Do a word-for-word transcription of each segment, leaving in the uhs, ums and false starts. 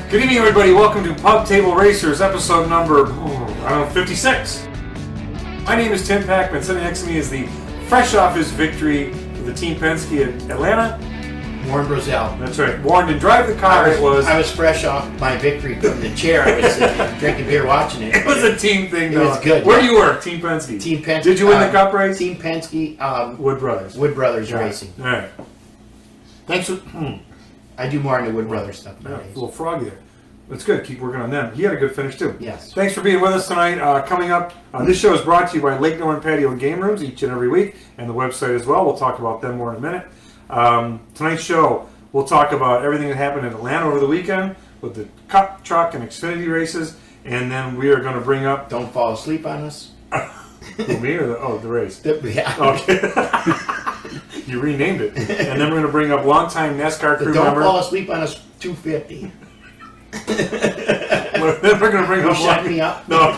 Good evening, everybody. Welcome to Pub Table Racers, episode number, oh, I don't know, fifty-six. My name is Tim Packman. Sitting next to me is the fresh off his victory with the Team Penske at Atlanta, Warren Brosell. That's right. Warren didn't drive the car. I was, it was. I was fresh off my victory from the chair. I was sitting drinking beer watching it. It was a team thing, though. It was good. Where yeah. do you work? Team Penske. Team Penske. Did you win uh, the Cup race? Team Penske. Um, Wood Brothers. Wood Brothers Yeah. Racing. All right. Thanks for. Hmm. I do more into Wood Brothers stuff Yeah, nowadays. a little froggy there. That's good. Keep working on them. He had a good finish, too. Yes. Thanks for being with us tonight. Uh, coming up, uh, this show is brought to you by Lake Norman Patio and Game Rooms each and every week, and the website as well. We'll talk about them more in a minute. Um, tonight's show, we'll talk about everything that happened in Atlanta over the weekend with the Cup, Truck, and Xfinity races, and then we are going to bring up... Don't fall asleep on us. Who, me or the... Oh, the race. The, yeah. Okay. You renamed it. And then we're going to bring up longtime NASCAR crew Don't member... fall asleep on us two fifty. Then we're going to bring You up... shut me up? No.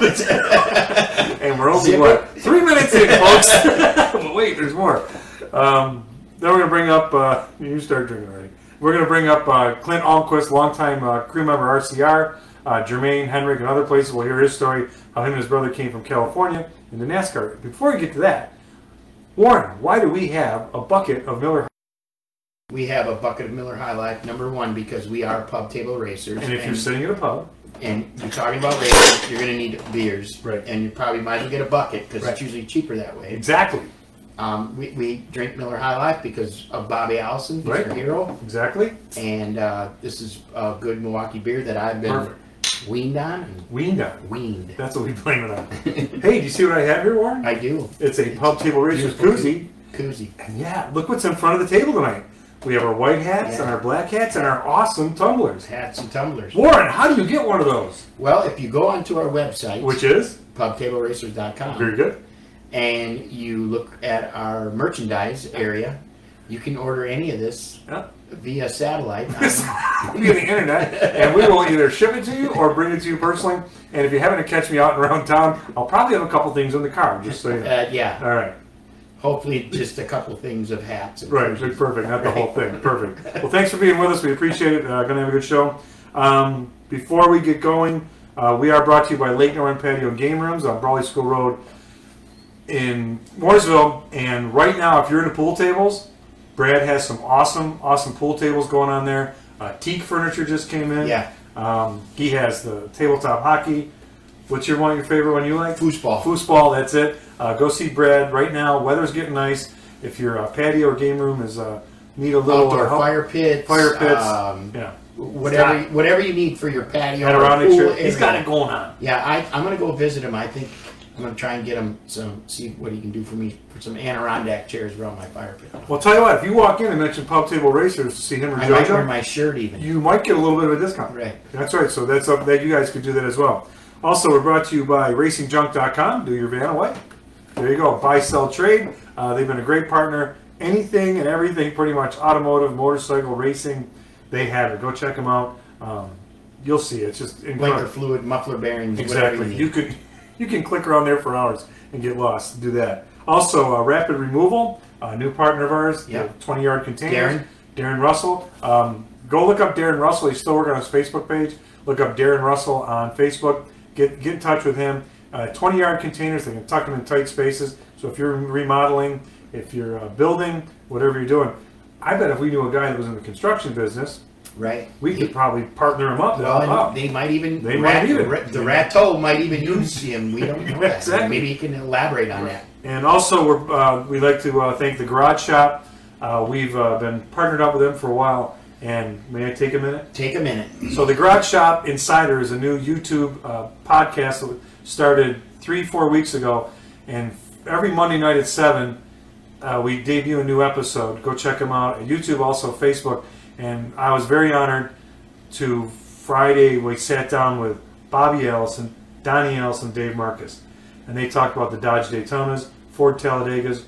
And we're only, Zip what, it. three minutes in, folks. But wait, there's more. Um, then we're going to bring up, uh, you start drinking already. We're going to bring up uh, Clint Almquist, longtime uh, crew member R C R, uh, Jermaine, Henrik, and other places. We'll hear his story, how him and his brother came from California into NASCAR. Before we get to that, Warren, why do we have a bucket of Miller? We have a bucket of Miller High Life, number one, because we are pub table racers. And if you're sitting at a pub, and you're talking about racing, you're going to need beers. Right. And you probably might as well get a bucket because Right. it's usually cheaper that way. exactly, Um, we, we drink Miller High Life because of Bobby Allison. He's Right. our hero. exactly, And uh, this is a good Milwaukee beer that I've been Perfect. weaned on. And weaned on. weaned. That's what we blame it on. Hey, do you see what I have here, Warren? I do. It's a Pub Table Racers Beautiful koozie. Koozie. And yeah, look what's in front of the table tonight. We have our white hats Yeah. and our black hats and our awesome tumblers. Hats and tumblers. Warren, how do you get one of those? Well, if you go onto our website, Which is? pub table racers dot com, Very good. and you look at our merchandise area, you can order any of this Yeah. via satellite. Via the internet, and we will either ship it to you or bring it to you personally. And if you happen to catch me out and around town, I'll probably have a couple things in the car, just so you know. uh, yeah. All right. Hopefully just a couple things of hats. And Right, koozies. perfect. Not the whole thing. Perfect. Well, thanks for being with us. We appreciate it. Uh, going to have a good show. Um, before we get going, uh, we are brought to you by Lake Norman Patio and Game Rooms on Brawley School Road in Mooresville. And right now, if you're into pool tables, Brad has some awesome, awesome pool tables going on there. Uh, Teak Furniture just came in. Yeah. Um, he has the tabletop hockey. What's your one? Your favorite one you like? Foosball. Foosball, that's it. Uh, go see Brad right now. Weather's getting nice. If your uh, patio or game room is uh, need a little Outdoor uh, help, fire pits. fire pits, Um, yeah, Whatever, Got whatever you need for your patio. or panoramic pool shirt. He's area. got it going on. Yeah, I, I'm going to go visit him. I think I'm going to try and get him some, see what he can do for me for some Adirondack chairs around my fire pit. Well, I'll tell you what. If you walk in and mention Pub Table Racers to see him or I might wear JoJo, my shirt even. you might get a little bit of a discount. Right. That's right. So that's up. That you guys could do that as well. Also, we're brought to you by Racing Junk dot com. Do your van away. There you go. Buy, sell, trade. Uh, they've been a great partner. Anything and everything, pretty much automotive, motorcycle, racing, they have it. Go check them out. Um, you'll see. It's just Blinker incredible. fluid, muffler bearings, whatever Exactly. you need. You could you can click around there for hours and get lost. Do that. Also, uh, Rapid Removal, a new partner of ours, Yeah. the twenty-yard containers. Darren. Darren Russell. Um, go look up Darren Russell. He's still working on his Facebook page. Look up Darren Russell on Facebook. Get get in touch with him. Uh, twenty-yard containers. They can tuck them in tight spaces. So if you're remodeling, if you're uh, building, whatever you're doing, I bet if we knew a guy that was in the construction business, Right. we could probably partner him up. to Well, help out. and they might even They the might rat, even. the, the Ratto might even use him. We don't know that. Exactly. Maybe he can elaborate on that. And also, we're, uh, we'd like to uh, thank the Garage Shop. Uh, we've uh, been partnered up with them for a while. And may I take a minute? Take a minute. So, the Garage Shop Insider is a new YouTube uh, podcast that started three, four weeks ago. And every Monday night at seven, uh, we debut a new episode. Go check them out. YouTube, also Facebook. And I was very honored to Friday, we sat down with Bobby Allison, Donnie Allison, Dave Marcus. And they talked about the Dodge Daytonas, Ford Talladegas.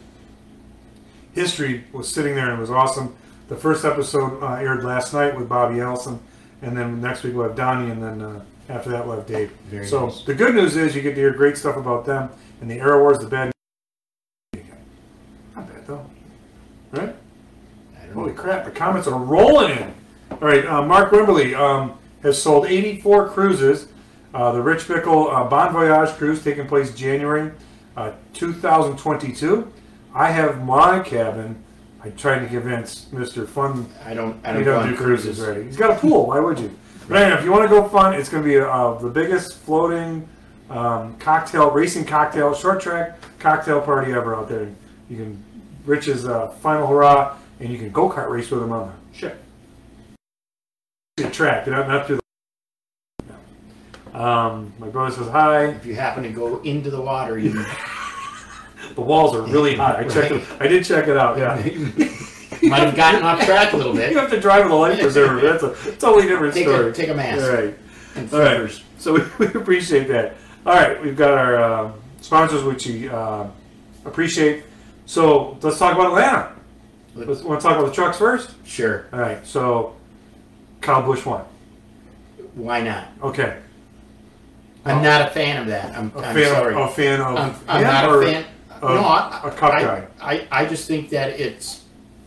History was sitting there and it was awesome. The first episode uh, aired last night with Bobby Allison. And then next week we'll have Donnie, and then uh, after that we'll have Dave. Very so nice. the good news is you get to hear great stuff about them. And the Aero Wars, the bad news. Not bad though. Right? I don't Holy know. crap, the comments are rolling in. All right, uh, Mark Wimberly, um, has sold eighty-four cruises. Uh, the Rich Bickle uh, Bon Voyage cruise taking place January uh, two thousand twenty-two. I have my cabin. I'm trying to convince Mister Fun. I don't. I don't, He go don't on do cruises, cruises. right? He's got a pool. Why would you? But anyway, if you want to go fun, it's going to be uh, the biggest floating um, cocktail racing cocktail short track cocktail party ever out there. You can Rich's uh, final hurrah, and you can go kart race with him on the ship. The track, not not through the. Um, my brother says hi. If you happen to go into the water, you The walls are really hot. I checked. It, I did check it out. Yeah. might have gotten off track a little You bit. have to drive with a life preserver. That's a totally different Take story. a take a mask. All right. And All right. flippers. So we, we appreciate that. All right. We've got our uh, sponsors, which we uh, appreciate. So let's talk about Atlanta. Let's, want to talk about the trucks first? Sure. All right. So Kyle Busch won. Why not? Okay. I'm Oh. not a fan of that. I'm, A I'm fan sorry. Of, a fan of. I'm, I'm him not or a fan. of no, I, a cup I, guy. I, I just think that it's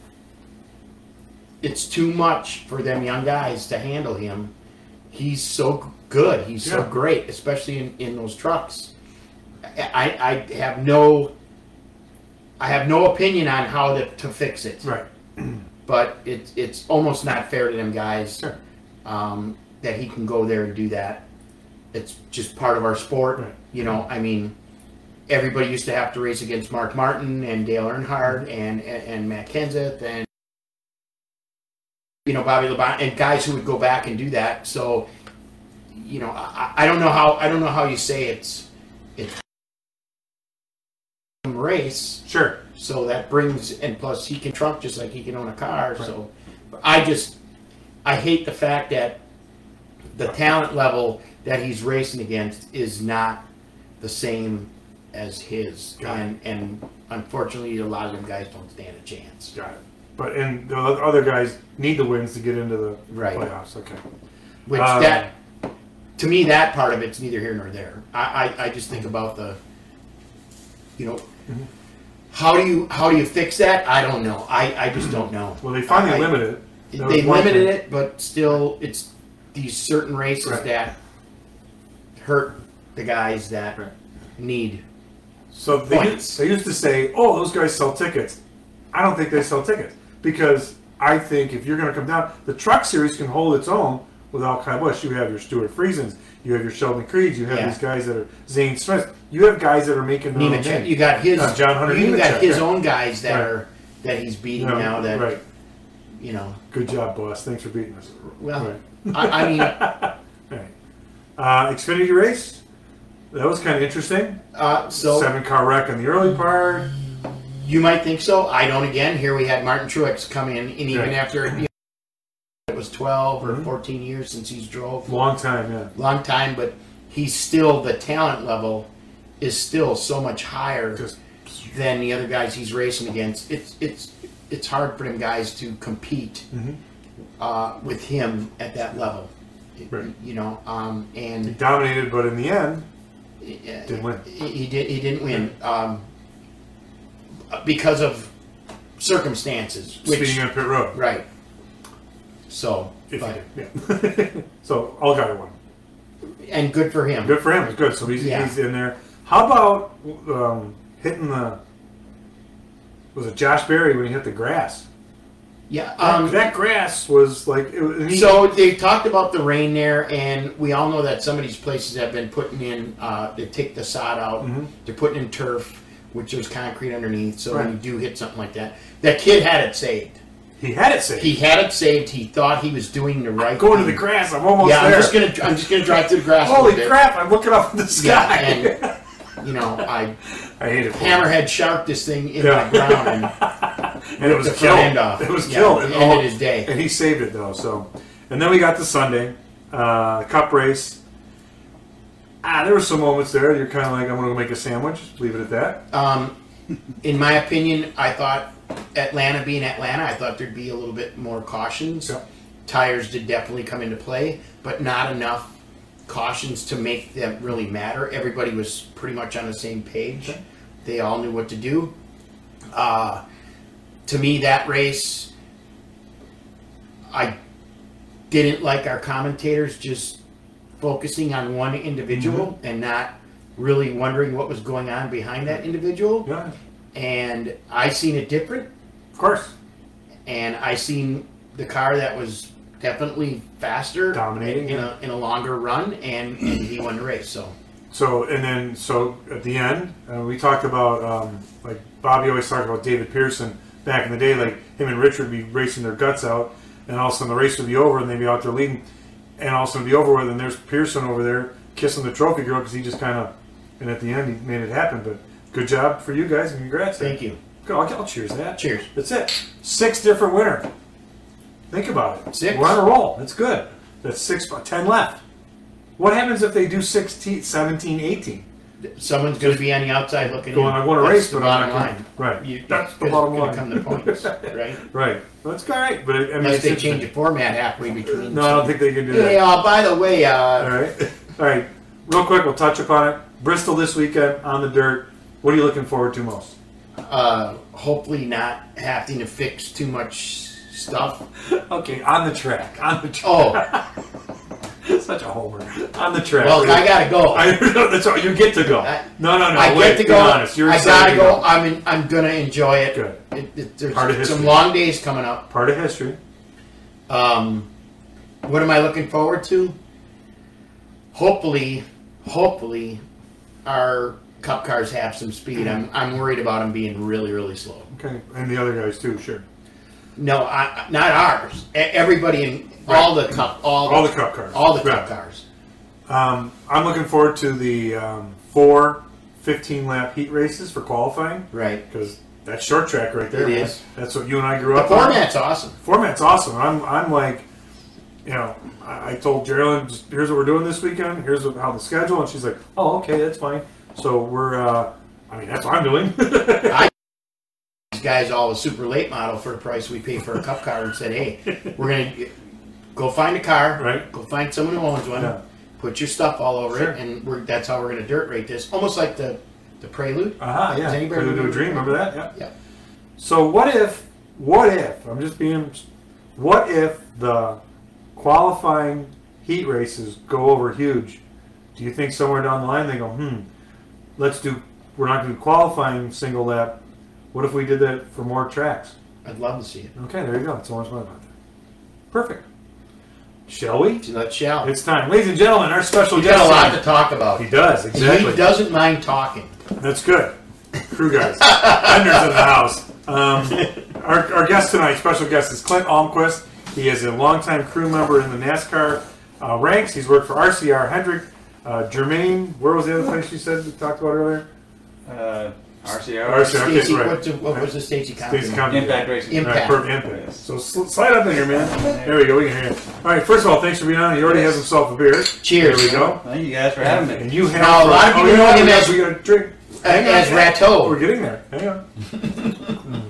it's too much for them young guys to handle him. He's so good. He's so Yeah. great, especially in, in those trucks. I, I have no I have no opinion on how to, to fix it. Right. But it's it's almost not fair to them guys Sure. um, that he can go there and do that. It's just part of our sport. Right. You know, I mean, everybody used to have to race against Mark Martin and Dale Earnhardt and, and, and Matt Kenseth and, you know, Bobby Labonte and guys who would go back and do that. So, you know, I, I don't know how I don't know how you say it's it's a race. Sure. So that brings, and plus he can trunk just like he can own a car. So I just, I hate the fact that the talent level that he's racing against is not the same as his. Got it. And, and unfortunately, a lot of them guys don't stand a chance. Got it. But and the other guys need the wins to get into the Right. playoffs. Okay. Which Um, that, to me, that part of it's neither here nor there. I, I, I just think about the, you know, Mm-hmm. how do you how do you fix that? I don't know. I, I just don't know. Well, they finally I- limited it. That was They one limited thing. it, but still, it's these certain races Right. that hurt the guys that Right. need. So they Points. used, they used to say, "Oh, those guys sell tickets." I don't think they sell tickets because I think if you're going to come down, the Truck Series can hold its own without Kyle Busch. You have your Stuart Friesens, you have your Sheldon Creeds, you have Yeah. these guys that are Zane Smith. You have guys that are making their own Nemechek, name. you got his. Uh, John Hunter You got Nemechek, his right. own guys that Right. are that he's beating No, now. That right. you know. Good job, boss. Thanks for beating us. Well, Right. I, I mean, Right. Uh, Xfinity race. That was kind of interesting. uh, so Seven car wreck in the early part. you might think so. I don't. Again, here we had Martin Truex come in, and even Right. after you know, it was twelve or Mhm. fourteen years since he's drove. Long time, yeah. Long time, but he's still the talent level is still so much higher Just than the other guys he's racing against. It's it's it's hard for them guys to compete Mhm. uh, with him at that level. Right. You know, um, he and dominated, but in the end, didn't Didn't win. He, he did. He didn't win um, because of circumstances. Which, speeding on pit road. right. So, If but, he did, yeah. So all guy won. and good for him. Good for him. It's good. So he's, Yeah. he's in there. How about um, hitting the? Was it Josh Berry when he hit the grass? Yeah. Um, that grass was like. It was, he, So they talked about the rain there, and we all know that some of these places have been putting in. Uh, they take the sod out. Mhm. They're putting in turf, which there's concrete underneath. So when Right. you do hit something like that, that kid had it saved. he had it saved. He had it saved. He thought he was doing the right. Going to thing. the grass. I'm almost Yeah, there. I'm just gonna. I'm just gonna drive through the grass. a Holy little bit. crap! I'm looking up at the Yeah, sky. and you know, I I hate it. for him. hammerhead sharked this thing in Yeah. the ground and and it was the killed. front end off. It was Yeah, killed. it And ended all- his day. And he saved it though. So, and then we got to Sunday, uh, Cup race. Ah, there were some moments there. You're kind of like, I'm going to go make a sandwich. Leave it at that. Um, in my opinion, I thought Atlanta being Atlanta, I thought there'd be a little bit more cautions. Yep. Tires did definitely come into play, but not enough cautions to make them really matter. Everybody was pretty much on the same page. Okay. They all knew what to do. Uh, to me, that race, I didn't like our commentators just focusing on one individual Mm-hmm. and not really wondering what was going on behind that individual. Yeah, And I seen it different, of course. and I seen the car that was definitely faster, Dominating, in, yeah. a in a longer run, and, and he won the race. So So, and then, so at the end, uh, we talked about, um, like, Bobby always talked about David Pearson back in the day, like, him and Rich would be racing their guts out, and all of a sudden the race would be over, and they'd be out there leading, and all of a sudden it'd be over with, and there's Pearson over there kissing the trophy girl, because he just kind of, and at the end, he made it happen, but good job for you guys, and congrats. thank you. Good, I'll, I'll cheers that. Cheers. That's it. Six different winner. Think about it. Six. We're on a roll. That's good. That's six, ten left. What happens if they do sixteen, seventeen, eighteen? Someone's going to be on the outside looking Going, in. I want to That's race, the but I'm bottom not line. going. Right. You, That's the it's bottom gonna line. come to points, right? Right. Well, that's all right, but I mean, Unless it's they interesting. change the format halfway between. No, I don't think they can do that. Hey, uh, by the way, uh, All right. All right. Real quick, we'll touch upon it. Bristol this weekend on the dirt. What are you looking forward to most? uh, hopefully not having to fix too much stuff. Okay, on the track. On the track. Oh, Such a homer. On the track. well, I gotta go. I know, that's all. You get to go. I- no, no, no. I wait, get to be go. honest. You're I excited gotta to go. I'm in, I'm gonna enjoy it. Good. It, it, there's Part of some history. long days coming up. Part of history. Um, what am I looking forward to? Hopefully, hopefully, our cup cars have some speed. I'm I'm worried about them being really really slow. Okay, and the other guys too. Sure. No, I, not ours. E- Everybody in all the cup all, All the cup cars. all the cup Right. cars. Um, I'm looking forward to the um, four fifteen lap heat races for qualifying Right. because that's short track right there. It man. is. That's what you and I grew The up on. format's awesome. Format's awesome. I'm, I'm like, you know, I, I told Geraldine, just, here's what we're doing this weekend. Here's what, how the schedule, and she's like, oh, okay, that's fine. So we're, uh, I mean, that's what I'm doing. I these guys all a super late model for the price we pay for a cup car and said, hey, we're gonna go find a car, Right. Go find someone who owns one, Yeah. put your stuff all over Sure. it, and we're, that's how we're gonna dirt rate this. Almost like the the Prelude. Aha, uh-huh, yeah. Does anybody Prelude to a remember Dream, that? remember that? Yeah. Yeah. So what if, what if, I'm just being, what if the qualifying heat races go over huge? Do you think somewhere down the line they go, hmm, let's do, we're not going to do qualifying single lap. What if we did that for more tracks? I'd love to see it. Okay, there you go. That's all I was about that. Perfect. Shall we? So let's shall. It's time. Ladies and gentlemen, our special He's guest. got a lot tonight- to talk about. He does, exactly. He doesn't mind talking. That's good. Crew guys. Vendors in the house. Um, our, our guest tonight, special guest, is Clint Almquist. He is a longtime crew member in the NASCAR uh, ranks. He's worked for R C R, Hendrick, uh, Germain. Where was the other place you said we talked about earlier? Uh, R C R. R C R. Okay, Stacy, right. what's the, what was the Stacy company? Stacy Company. Impact Racing. Impact. Right, perfect impact. So sl- slide up in here, man. There we go. We can hear you. All right. First of all, thanks for being on. He already has himself a beer. Cheers. There we go. Thank you guys for having me. And you have. Now, a lot of oh, people yeah, know him we got- as- We got a drink. Hang on. As Rateau. We're getting there. Hang on. mm.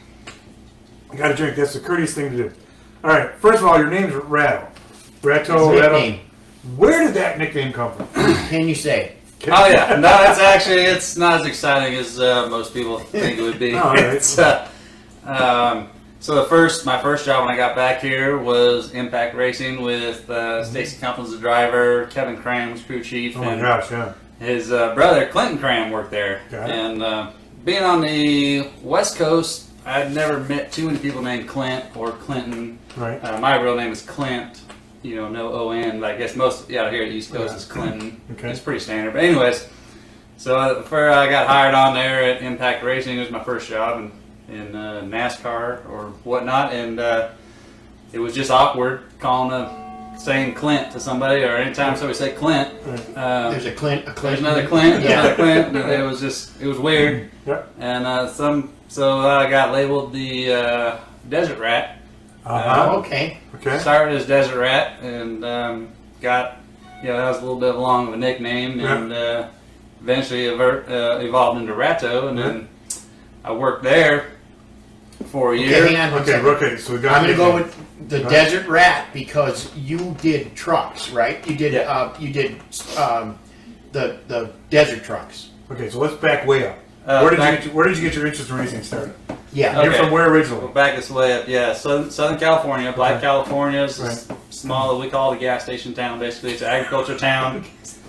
Got to drink. That's the courteous thing to do. All right. First of all, your name's Ratto. Ratto. His Ratto. nickname. Where did that nickname come from? Can you say? Oh yeah, no, it's actually it's not as exciting as uh, most people think it would be. Oh, all right. It's, uh, um, so the first, my first job when I got back here was Impact Racing with uh, Stacy Cumplin's the driver, Kevin Cram was crew chief, Oh my and gosh, yeah. his uh, brother Clinton Cram worked there. Got it. And uh, being on the West Coast, I'd never met too many people named Clint or Clinton. Right. Uh, my real name is Clint. You know, no O N, but I guess most yeah here at East Coast Yeah. is Clinton. Okay. It's pretty standard. But anyways, so uh, before I got hired on there at Impact Racing, it was my first job in, in uh, NASCAR or whatnot, and uh, it was just awkward calling a saying Clint to somebody, or anytime somebody said Clint, uh, There's a Clint. A Clint. there's another Clint, there's Yeah. another Clint. and It was just it was weird, Yep. and uh, some so I got labeled the uh, Desert Rat. Uh-huh. Oh, okay. Okay. Started as Desert Rat and um, got, you know, that was a little bit long of a nickname, Yeah. and uh, eventually ever, uh, evolved into Ratto, and then I worked there for a year. Okay, hang on one Okay, second. okay, so we got I'm going to go nickname. with the Right. Desert Rat because you did trucks, right? You did. Yeah. Uh, you did um, the the desert trucks. Okay, so let's back way up. Uh, where did back- you get your, where did you get your interest in racing started? Yeah. You're Okay. from where We'll originally? back this way up. Yeah, Southern, Southern California. Black Okay. California is a Right. s- small, we call it a gas station town, basically. It's an agriculture town.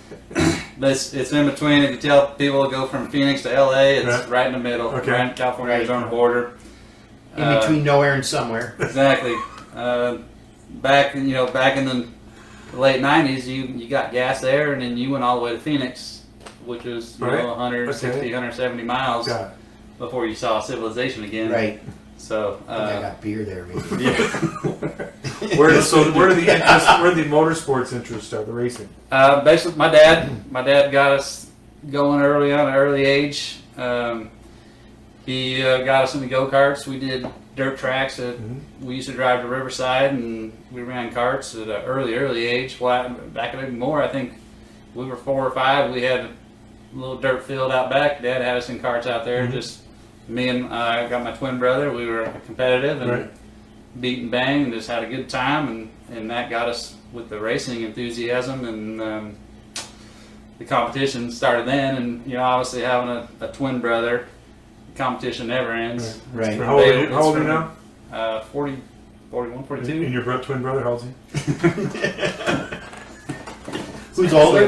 But it's, it's in between. If you tell people to go from Phoenix to L A, it's Right. right in the middle. Okay. Right in California Right. Arizona border. In Uh, between nowhere and somewhere. Exactly. Uh, back, you know, back in the late nineties, you, you got gas there, and then you went all the way to Phoenix, which was you Right. know one hundred sixty, Okay. one hundred seventy miles Got it. before you saw civilization again. Right. So, I think I uh, got beer there, maybe. yeah. Where, so where do the interest, where do the motorsports interest start? The racing. Uh, basically, my dad, my dad got us going early on, an early age. Um, he uh, got us into go karts. We did dirt tracks. At, Mhm. We used to drive to Riverside, and we ran karts at an early, early age. Well, back even more, I think we were four or five. We had a little dirt field out back. Dad had us in karts out there. Mhm. Just me and uh, I got my twin brother. We were competitive and Right. beat and bang, and just had a good time, and, and that got us with the racing enthusiasm, and um, the competition started then. And you know, obviously having a, a twin brother, the competition never ends. Right. How old are you, how old are you It's now? Uh, forty, forty-one, And forty-two. your bro- twin brother, how old is he? Who's older?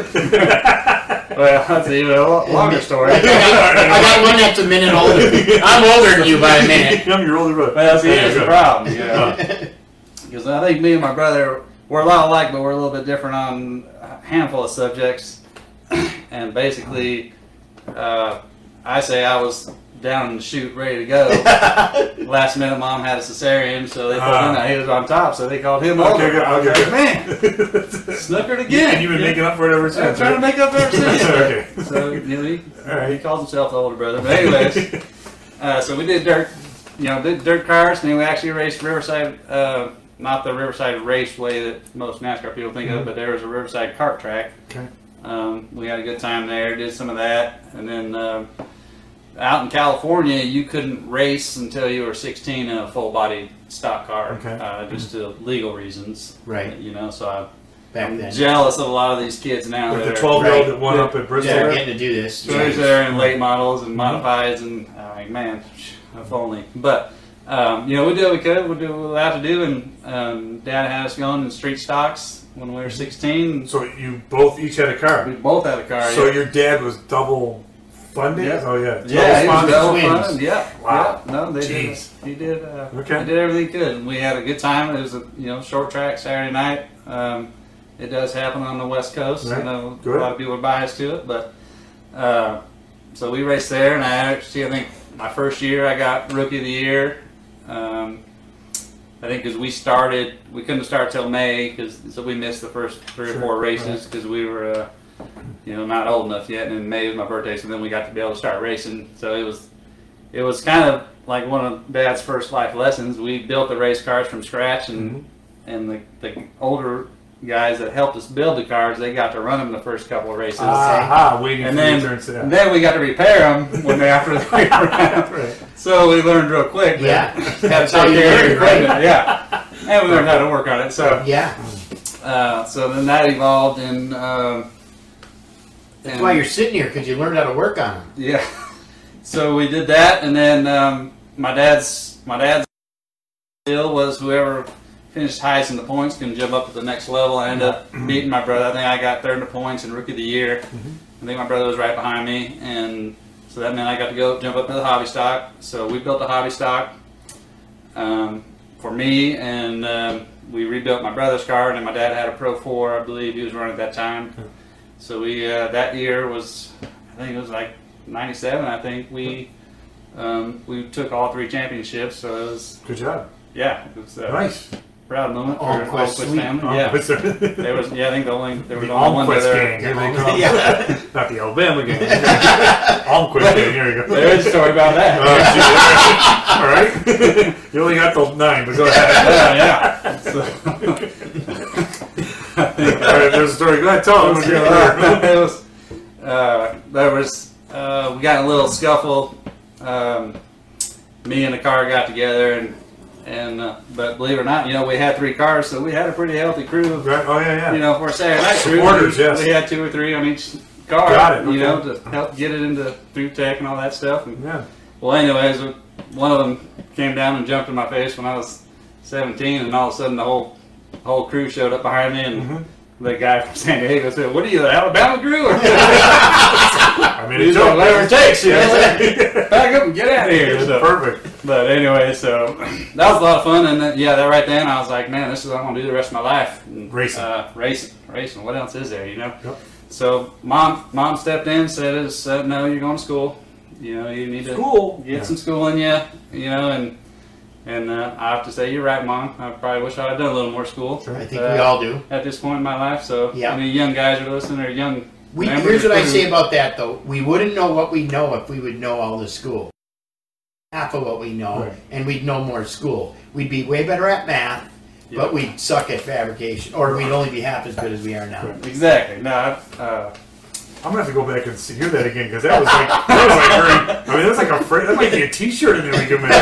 Well, that's even a lo- longer story. I got one that's a minute older. I'm older than you by a minute. I'm your older brother. Well, see, Yeah, here's the good. problem, you know. Because I think me and my brother, we're a lot alike, but we're a little bit different on a handful of subjects. And basically, uh, I say I was down in the chute, ready to go. Last minute, mom had a cesarean, so they put Ah. him. He was on top, so they called him Okay, over. good, I was okay, like, man, snookered again. And you've been making up for it ever I'm since. trying to right? make up ever since. Okay. So you know, he, All right. he calls himself the older brother. But anyways, uh, so we did dirt, you know, did dirt cars, and then we actually raced Riverside. Uh, not the Riverside Raceway that most NASCAR people think Mhm. of, but there was a Riverside kart track. Okay. Um, we had a good time there. Did some of that, and then um, out in California, you couldn't race until you were sixteen in a full body stock car, Okay. uh, just to legal reasons. Right. You know, so I, Back I'm then. jealous of a lot of these kids now. Like that the are- twelve year old Right. that won up at Bristol. They're getting to do this. So he's there in late models and modifieds, and I'm like, man, if only. But um, you know, we did what we could. We did what we were allowed to do, and um, Dad had us going in street stocks when we were sixteen. So you both each had a We car. both had a car. So yeah. your dad was double funded? Yeah. Oh yeah. Yeah, he was Double double twins. funded. Yeah, Wow. yeah. No, they Jeez. did. He did. Uh, Okay. He did everything he could, and we had a good time. It was a you know short track Saturday night. Um, it does happen on the West Coast. I Right. know Good. a lot of people are biased to it, but uh, so we raced there, and I actually I think my first year I got Rookie of the Year. Um, I think because we started, we couldn't start till May, because so we missed the first three Sure. or four races because we were, uh, you know, not old enough yet. And in May was my birthday, so then we got to be able to start racing. So it was, it was kind of like one of Dad's first life lessons. We built the race cars from scratch, and Mhm. and the, the older guys that helped us build the cars, they got to run them the first couple of races. Aha, waiting And for then, your turn to and that. then we got to repair them when they after they were around. Right. So we learned real quick. that Yeah. had to That's how take you care of learn, the equipment. Yeah, and we learned how to work on it. So, Yeah. uh, so then that evolved, and um, That's and- why you're sitting here, because you learned how to work on them. yeah. So we did that, and then um, my dad's my dad's deal was whoever finished highest in the points can jump up to the next level. I ended up beating my brother. I think I got third in the points and Rookie of the Year. I think my brother was right behind me, and so that meant I got to go jump up to the hobby stock. So we built a hobby stock um, for me, and um, we rebuilt my brother's car. And then my dad had a Pro four, I believe he was running at that time. So we uh, that year was, I think it was like ninety-seven. I think we um, we took all three championships. So it was Good job. yeah, it was a Nice. proud moment for Almquist Almquist Suite. family. Yeah, the there was yeah I think the only there was only one Almquist brother. gang. Here they come. Yeah. Not the Alabama gang. Almquist gang. Here we go. There is a story about that. Oh, all right. You only got those nine, but go ahead. yeah, yeah. So, All right, there's a story. Go ahead, tell them. uh, it was, uh, there was uh, we got in a little scuffle. Um, me and the car got together, and and uh, but believe it or not, you know, we had three cars, so we had a pretty healthy crew. Right? Oh yeah, yeah. You know, for a Saturday night crew, Supporters, we, yes. we had two or three on each car. Got it, You know, okay. to help get it into through tech and all that stuff. And, Yeah. well, anyways, one of them came down and jumped in my face when I was seventeen, and all of a sudden the whole whole crew showed up behind me, and mm-hmm. the guy from San Diego said, "What are you, the Alabama crew?" I mean, it's like, whatever it takes, you know. Back up and get out of here. It's so. Perfect. But anyway, so that was a lot of fun, and then, yeah, that right then I was like, man, this is what I'm gonna do the rest of my life. And, racing, uh, racing, racing. What else is there, you know? Yep. So mom, mom stepped in, said, said, "No, you're going to school. You know, you need to school. get yeah. some schooling, yeah. You know, and and uh, I have to say, you're right, Mom. I probably wish I had done a little more school. Sure. I think uh, we all do at this point in my life. So, yeah. any young guys are listening, or young. We, here's what I say about that, though. We wouldn't know what we know if we would know all the school. Half of what we know, right. and we'd know more school. We'd be way better at math, yeah. but we'd suck at fabrication, or we'd only be half as good as we are now. Right. Exactly. No, uh, I'm gonna have to go back and see, hear that again, because that was like that was like very. I mean, that's like a phrase. That might be a T-shirt in there we can make.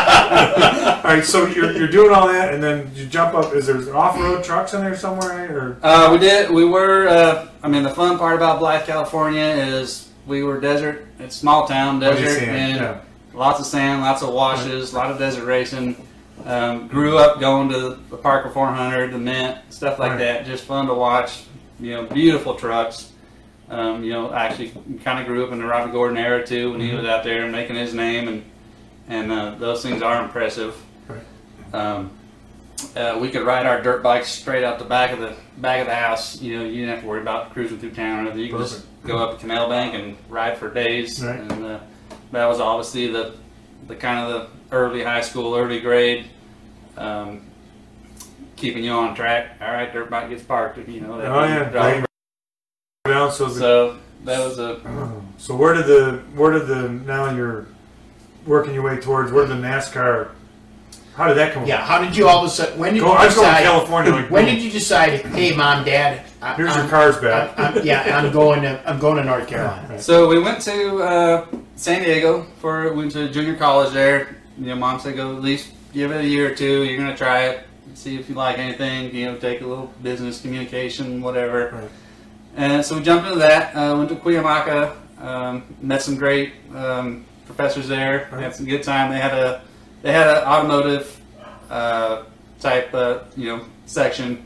All right, so you're you're doing all that, and then you jump up. Is there off-road trucks in there somewhere, or? Uh, we did. We were. Uh, I mean, the fun part about Blythe, California, is we were desert. It's small town desert, and yeah. lots of sand, lots of washes, a lot of desert racing. Um, grew up going to the Parker four hundred, the Mint, stuff like right. that. Just fun to watch. You know, beautiful trucks. Um, you know, actually kind of grew up in the Robert Gordon era too, when mm-hmm. he was out there making his name, and and uh, those things are impressive. Right. Um, uh, we could ride our dirt bikes straight out the back of the back of the house. You know, you didn't have to worry about cruising through town or anything. You could just go up to Canal Bank and ride for days. Right. And uh, that was obviously the the kind of the early high school, early grade. Um, keeping you on track. All right, dirt bike gets parked. You know. That oh yeah. Right. Down, so, so that was a. Oh, so where did the where did the now you're working your way towards where did the NASCAR? How did that come? Yeah. How did you all of a sudden? When did Go, you I was decide? going to California. Like, when did you decide? Hey, Mom, Dad. I, Here's I'm, your car's back. I'm, I'm, yeah, I'm going to I'm going to North Carolina. Right. So we went to uh, San Diego for went to junior college there. You know, Mom said go at least give it a year or two. You're gonna try it, see if you like anything. You know, take a little business communication, whatever. Right. And so we jumped into that. Uh, went to Cuyamaca. Um, met some great um, professors there. Right. Had some good time. They had a they had an automotive uh, type uh, you know section.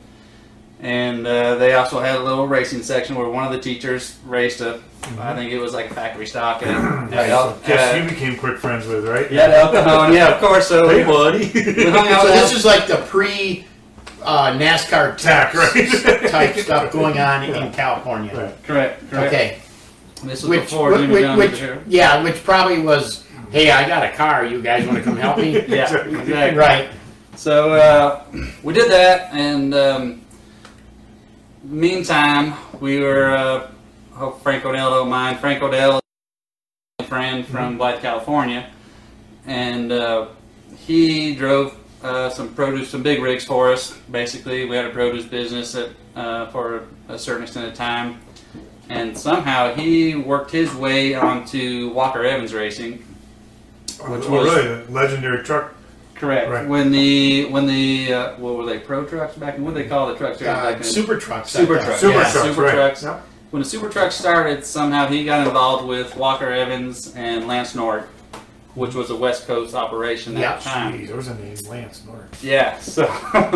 And uh, they also had a little racing section where one of the teachers raced a, mm-hmm. I think it was like a factory stock. And right, so guess you became quick friends with, right? Yeah, El Cajon, yeah, of course. So hey, buddy. We hung out so with this is like the pre uh, NASCAR tax right? type stuff going on in California. Right. Correct, correct. Okay. This was which, before which, Jimmy which, Jones which was here. Yeah, which probably was, hey, I got a car. You guys want to come help me? Yeah, exactly. Right. So uh, we did that, and um, meantime, we were, uh, hope Frank Odell don't mind, Frank Odell is a friend from mm-hmm. Blythe, California, and uh, he drove uh, some produce, some big rigs for us. Basically, we had a produce business that, uh, for a certain extent of time, and somehow he worked his way onto Walker Evans Racing, which oh, was really the legendary truck. Correct. Right. When the when the uh, what were they pro trucks back then? What did they call the trucks? Uh, back then? Super trucks. Super trucks. Super yeah, trucks. Super right. trucks. Yep. When the super trucks started, somehow he got involved with Walker Evans and Lance Nord, which was a West Coast operation yep. at the time. Jeez, there was a name, Lance Nord. Yeah. So,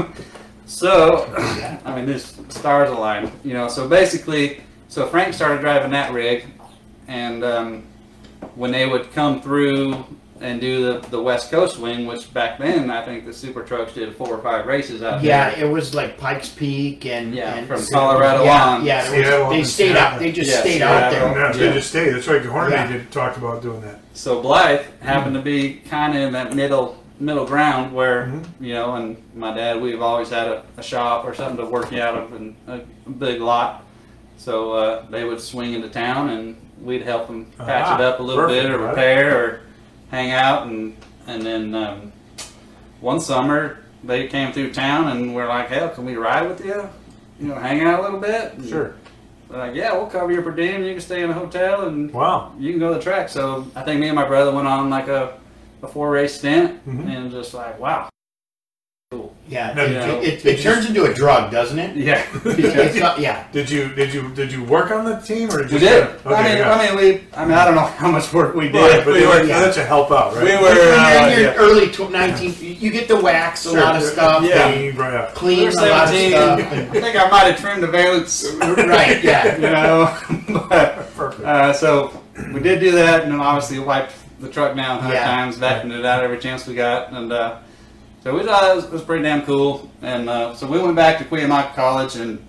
so I mean, this stars align. You know. So basically, so Frank started driving that rig, and um, when they would come through and do the, the West Coast wing, which back then I think the super trucks did four or five races out yeah, there. Yeah, it was like Pikes Peak and yeah, and from Colorado yeah, on. Yeah, yeah was, they stayed yeah. out. They just yeah, stayed yeah, out there. Yeah, they yeah. just stayed. That's right. Hornady yeah. did talked about doing that. So Blythe happened to be kind of in that middle middle ground where mm-hmm. you know, and my dad, we've always had a, a shop or something to work out of and a, a big lot. So uh, they would swing into town and we'd help them patch ah, it up a little perfect, bit or right? repair or hang out, and and then um, one summer they came through town and we're like, hell, can we ride with you? You know, hang out a little bit? And sure. They're like, yeah, we'll cover your per diem. You can stay in a hotel and wow. you can go to the track. So I think me and my brother went on like a, a four race stint mm-hmm. and just like, wow, cool. Yeah, No, it, you know, it, it, it turns into a drug, doesn't it? Yeah. It's not, yeah. Did you did you did you work on the team or did you? We did. Okay, I mean, yeah. I mean, we. I mean, I don't know how much work we did. Right, but we they were, were, yeah. let you help out, right? we When were. you're Uh, in your yeah. early tw- nineteen, you get to wax a Sure. lot of stuff, Yeah. Clean, right, yeah. We clean were a lot of seventeen. stuff. I and- think I might have trimmed the valence. right, yeah. You know. but, Perfect. uh, so we did do that, and then obviously wiped the truck down a hundred Yeah. times, vacuumed it out every chance we got, and uh, so we thought it was, it was pretty damn cool. And uh, so we went back to Cuyamaca College, and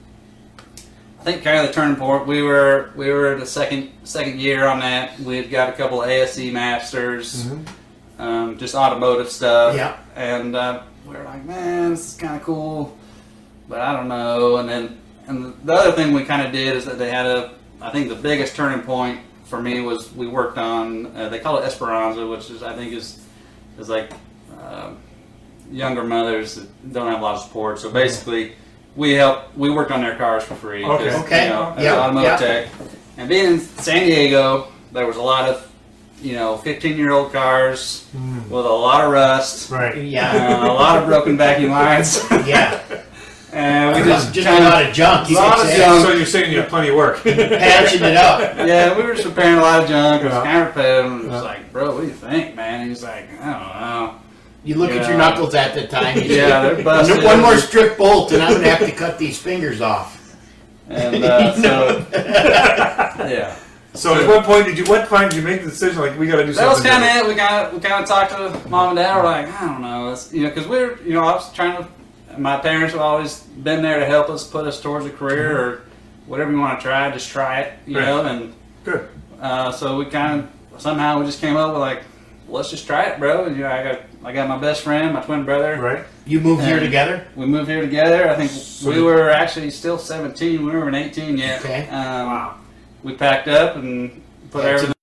I think kind of the turning point. We were we were the second second year on that. We had got a couple of A S E masters, Mhm. um, just automotive stuff. Yeah. And uh, we were like, man, this is kind of cool, but I don't know. And then and the other thing we kind of did is that they had a. I think the biggest turning point for me was we worked on. Uh, they call it Esperanza, which is I think is is like. Um, younger mothers that don't have a lot of support. So basically, we helped. We worked on their cars for free. Okay. 'cause, Okay. You know, as Yeah, an automotive yeah. tech. And being in San Diego, there was a lot of, you know, fifteen-year-old cars Mm. with a lot of rust, Right. Yeah, uh, a lot of broken vacuum lines, yeah. and we just, Just, just kind a of, lot of junk. You lot could of say. junk. So you're saying you have plenty of work. Patching it up. yeah, we were just repairing a lot of junk. It was Yeah. kind of repetitive. And it was Yeah. like, bro, what do you think, man? He's like, I don't know. You look at Yeah. your knuckles at the time. You Yeah, say, they're busted. One more strip bolt, and I'm gonna have to cut these fingers off. And uh, You know? so, yeah. So at what point did you? What point did you make the decision? Like we got to do That was something. kind of different? it. We kind of we kind of talked to mom and dad. We're like, I don't know, it's, you know, because we're you know I was trying to. My parents have always been there to help us, put us towards a career or whatever you want to try. Just try it, you Right. know. And Good. uh, so we kind of somehow we just came up with like, let's just try it, bro. And, you know, I got I got my best friend, my twin brother. Right. You moved here And together. We moved here together. I think So we did- were actually still seventeen. We weren't eighteen yet. Okay. Um, Wow. We packed up and put That's everything.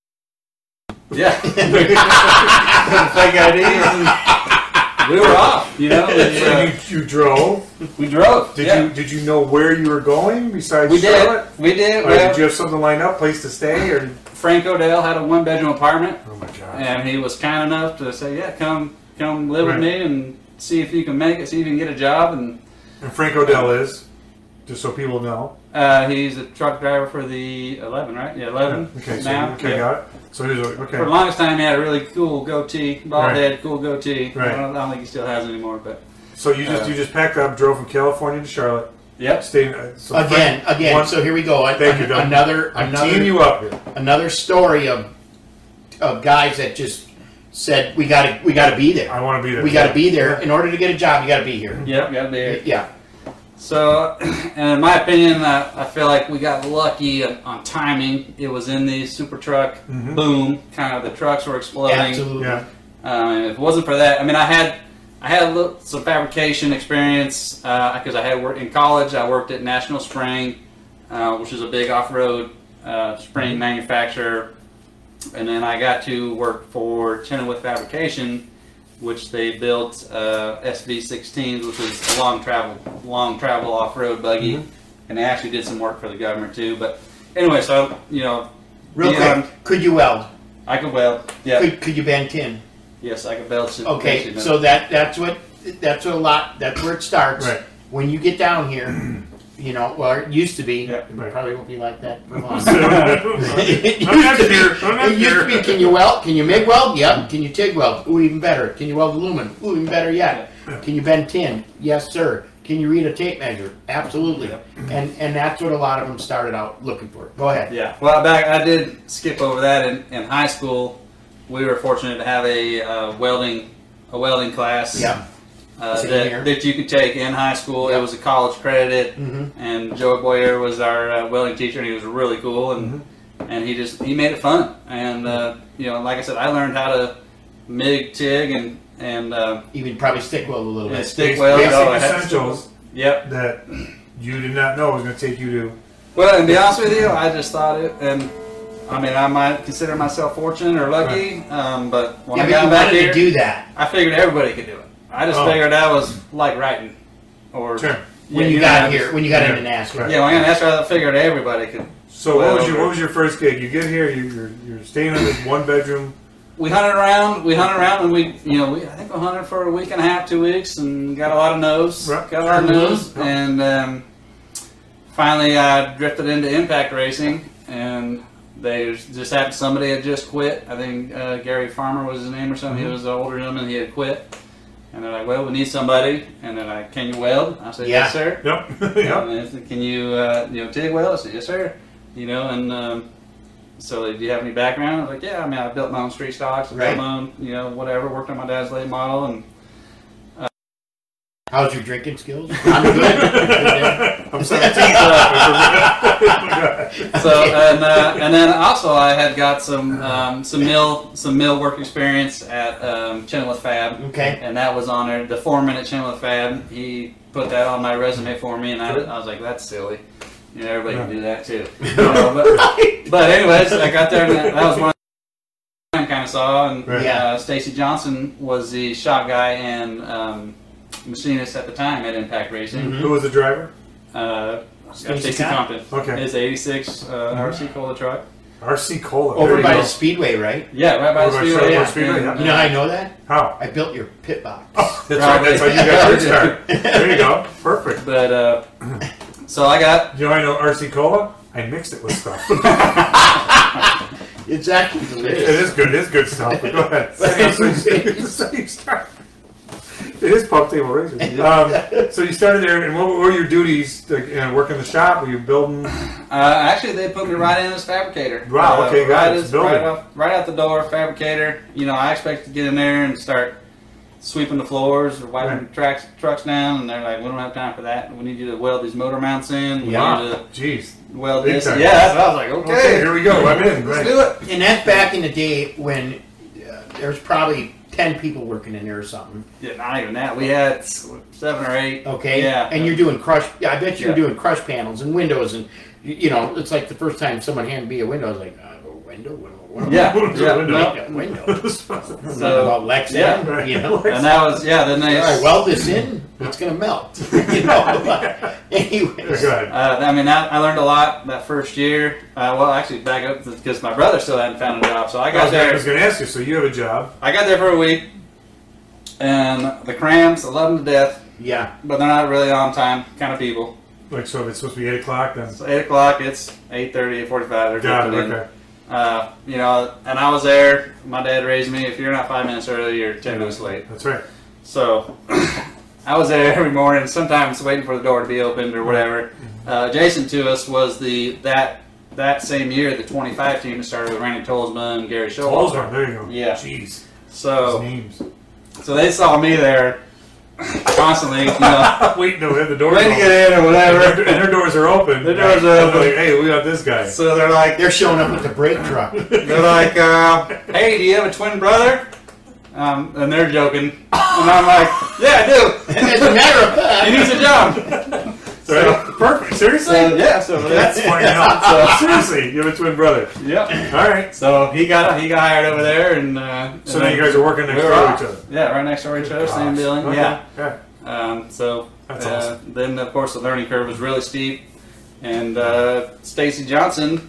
Yeah. Fake I D. And we were off. You know. We, So uh, you, you drove. we drove. Did yeah. you did you know where you were going besides We did. Charlotte? We did. Or Well, did you have something lined up, place to stay, or? Frank Odell had a one-bedroom apartment, Oh my God. and he was kind enough to say, "Yeah, come, come live Right. with me and see if you can make it. See if you can get a job." And And Frank Odell is, just so people know. uh, he's a truck driver for the eleven, right? Yeah, eleven. Okay. So now. okay, Yeah. got it. So he's a- okay. For the longest time, he had a really cool goatee, bald Right. head, cool goatee. Right. I, don't, I don't think he still has it anymore, but So you just Uh, you just packed up, drove from California to Charlotte, yep. stayed. Uh, so Again, Frank- again. one- So here we go. An- Thank you, an- Doug. Another, I'm another, teeing you up here. another story of of guys that just said we got to we got to be there. I want to be there. We got to be there in order to get a job. You got to be here. Yep, got there. Yeah. So, and in my opinion, I, I feel like we got lucky on, on timing. It was in the super truck Mhm. boom, kind of the trucks were exploding. Absolutely. Yeah. Um, if it wasn't for that, I mean, I had I had a little, some fabrication experience because I had worked in college. I worked at National Spring, uh, which is a big off-road uh, spring manufacturer, and then I got to work for Chenoweth Fabrication, which they built uh, S V sixteens, which is a long travel, long travel off-road buggy, Mhm. and they actually did some work for the government too. But anyway, so you know, Real beyond- quick, could you weld? I could weld. Yeah. Could, could you bend tin? Yes, I could weld. Okay, so that that's what that's what a lot. That's where it starts. Right. When you get down here, you know, well, it used to be. Yeah, it right. probably won't be like that for long. I'm it not used to here. be. I'm not It used to here. be. Can you weld? Can you MIG weld? Yep. Can you TIG weld? Ooh, even better. Can you weld aluminum? Ooh, even better yet. Can you bend tin? Yes, sir. Can you read a tape measure? Absolutely. Yep. And and that's what a lot of them started out looking for. Go ahead. Yeah. Well, back I did skip over that in, in high school. We were fortunate to have a uh, welding a welding class. Yeah. Uh, Same here. that, that you could take in high school. Yeah. It was a college credited, Mhm. and Joey Boyer was our uh, welding teacher, and he was really cool, and and he just he made it fun. And uh, you know, like I said, I learned how to MIG, TIG, and and uh, Even probably stick weld a little yeah, bit. stick weld. Basic Oh, I had- essentials Yep. that you did not know was going to take you to. Well, and to be honest with you, I just thought it, and I mean, I might consider myself fortunate or lucky, um, but when Yeah, I but got you back wanted here, to do that. I figured everybody could do it. I just Oh. figured that was like writing, or Sure. When Yeah, you know, got I here, just- when you got Yeah. into NASCAR. Right. Yeah, when I got asked, I figured everybody could. So what Well, was your over. what was your first gig? You get here, you, you're you're staying in this one bedroom we hunted around. We hunted around, and we, you know, we I think we hunted for a week and a half, two weeks, and got a lot of no's. Right. Got a lot of no's, Yep. and um, finally I drifted into impact racing, and they just had somebody had just quit. I think uh, Gary Farmer was his name or something. Mm-hmm. He was an older gentleman. He had quit, and they're like, "Well, we need somebody." And they're like, "Can you weld?" I said, Yeah. "Yes, sir." Yep. yep. And they said, "Can you, uh, you know, TIG weld?" I said, "Yes, sir." You know, and um, so they, do you have any background? I was like, "Yeah, I mean, I built my own street stocks, I Right. built my own, you know, whatever. Worked on my dad's late model, and How's your drinking skills? I'm good. I'm seventeen. so and uh, and then also I had got some um, some mill some mill work experience at um, Chenoweth Fab, Okay. and that was on there. The foreman at Chenoweth Fab, he put that on my resume for me, and I, I was like, "That's silly." You know, everybody can do that too. You know, but, but anyways, I got there, and that, that was one I kind of saw. And Right. Yeah. uh, Stacy Johnson was the shop guy and um, machinist at the time at Impact Racing. Mhm. Who was the driver? Uh, Stacy Stacy Compton. Compton. Okay. His eighty-six uh, R C Cola truck. R C Cola. Over There you by go. the Speedway, right? Yeah, right by Over the by speedway. Shelburne Yeah. Speedway, And, yeah. You know how I know that? How? I built your pit box. That's Right. right. That's how you got your start. There you go. Perfect. But uh, so I got You know how I know R C Cola? I mixed it with stuff. It's actually It delicious. is good. It is good stuff. But go ahead. So you start- It is pump table racing. Um, so you started there, and what were your duties? Like, you know, work in the shop? Were you building? uh, actually they put me right in as fabricator. Wow, Uh, okay, got right it. as- It's building. right, off, right out the door, fabricator. You know, I expect to get in there and start sweeping the floors or wiping Right. tracks, trucks down, and they're like, "We don't have time for that. We need you to weld these motor mounts in. We Yeah. need you to Jeez. weld Big this." time. Yeah, that's what I was like, "Okay, Okay, here we go. I'm in. let's Right. do it." And that's back in the day when uh, there was probably ten people working in there or something. Yeah, not even that. We had seven or eight. Okay. Yeah. And you're doing crush. Yeah, I bet you were Yeah. doing crush panels and windows, and you you know, it's like the first time someone handed me a window, I was like, uh, a window, window, window. Yeah, Window, yeah, window. no. A window. So, About Lex yeah. M, Right. you know. And that was, yeah, then they, All right, weld this in, it's gonna melt. you know. Anyways. Go ahead. uh, I mean, that, I learned a lot that first year. Uh, well, actually, back up because my brother still hadn't found a job. So I I got was, I was there, going to ask you. So you have a job? I got there for a week. And the crams, I love them to death, Yeah. but they're not really on time kind of people. Like, so if it's supposed to be eight o'clock, then So eight o'clock, it's eight thirty, eight forty-five. They're got it. drifting in. Okay. Uh, you know, and I was there. My dad raised me. If you're not five minutes early, you're ten minutes late. That's right. So I was there every morning, sometimes waiting for the door to be opened or whatever. Uh, adjacent to us was the that that same year the twenty-five team that started with Randy Tolsma and Gary Showalter. Tolsma, there you go. Yeah. Jeez. So Those names. so they saw me there constantly, you know, Wait, no, the doors waiting to open. get in or And whatever. their, and their doors are open. Their doors are And open. they're like, hey, we got this guy. So they're like, They're showing up with the brake truck. they're like, uh, hey, do you have a twin brother? Um, and they're joking, and I'm like, yeah, I do. As a matter of fact, He needs a job. Right? Perfect. Seriously? So, yeah, so That's that's funny enough. Seriously, you have a twin brother. Yep. All right. So he got he got hired over there, and uh, So and now you guys are working next we were door to off. each other. Yeah, right next door to each other, same Gosh. building. Okay. Yeah. Yeah. Um, so That's uh, awesome. then of course the learning curve was really steep, and uh, Stacy Johnson,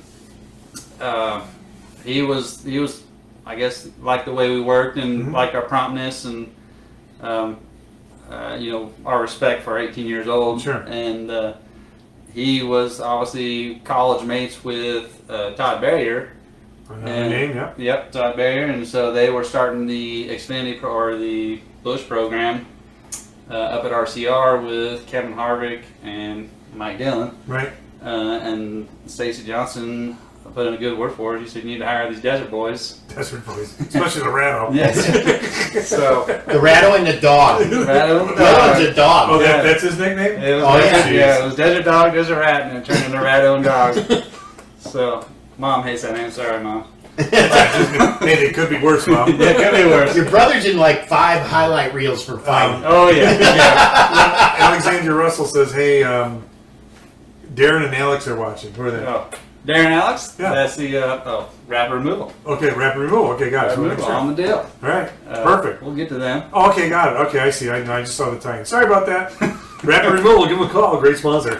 uh, he was he was I guess like the way we worked and Mhm. like our promptness and um, uh, you know our respect for eighteen years old. Sure. And uh, he was obviously college mates with uh, Todd Barrier. Another And- name, yeah. Yep, Todd Barrier, and so they were starting the Xfinity pro, or the Bush program uh, up at R C R with Kevin Harvick and Mike Dillon, Right. uh, and Stacy Johnson put in a good word for it. He said, "You need to hire these desert boys." Desert boys. Especially the Rano. Yes. so the rattle and the dog. The Rat over the other one's dog. a dog. Oh, that, Yeah. that's his nickname? It was Oh, desert, yeah. yeah, it was desert dog, desert rat, and it turned into Ratto and dog. So, Mom hates that name. Sorry, Mom. Hey, it could be worse, Mom. Yeah, it could be worse. Your brother's in like five highlight reels for fighting. Oh yeah. yeah. Alexandra Russell says, hey, um, Darren and Alex are watching. Who are they? Oh. Darren Alex? Yeah. That's the uh, oh, wrap removal. Okay, rapid removal. Okay, got it. Wrap So we'll make removal sure. on the deal. All right. Uh, Perfect. We'll get to them. Oh, okay, got it. Okay, I see. I, I just saw the tie-in. Sorry about that. Rapid Removal, give them a call. Great sponsor.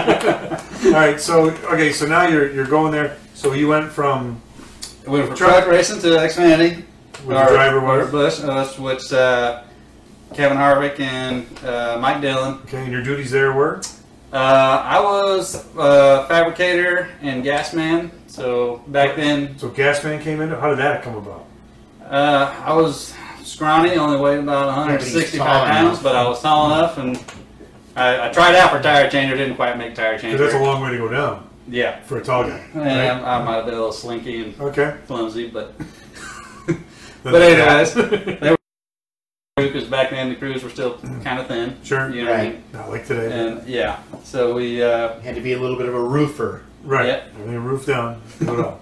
All right, so okay, so now you're you're going there. So you went from We went from Truck. truck racing to Xfinity, What the driver was? Bush, uh, which uh, Kevin Harvick and uh, Mike Dillon. Okay, and your duties there were? Uh, I was a fabricator and gas man. So back then, So Gasman came in. How did that come about? uh, I was scrawny, only weighed about one hundred sixty-five Yeah, but he's tall pounds, enough. but I was tall enough, and I, I tried out for tire changer, didn't quite make tire Because changer. that's a long way to go down Yeah, for a tall guy. and Right? I, I might have been a little slinky and Okay. clumsy, but but anyways, they were because back then the crews were still kind of thin. Sure. You know what I Right. mean? Not like today. And yeah, so we uh, Had to be a little bit of a roofer. right. yeah. Everything roof down. Do it all.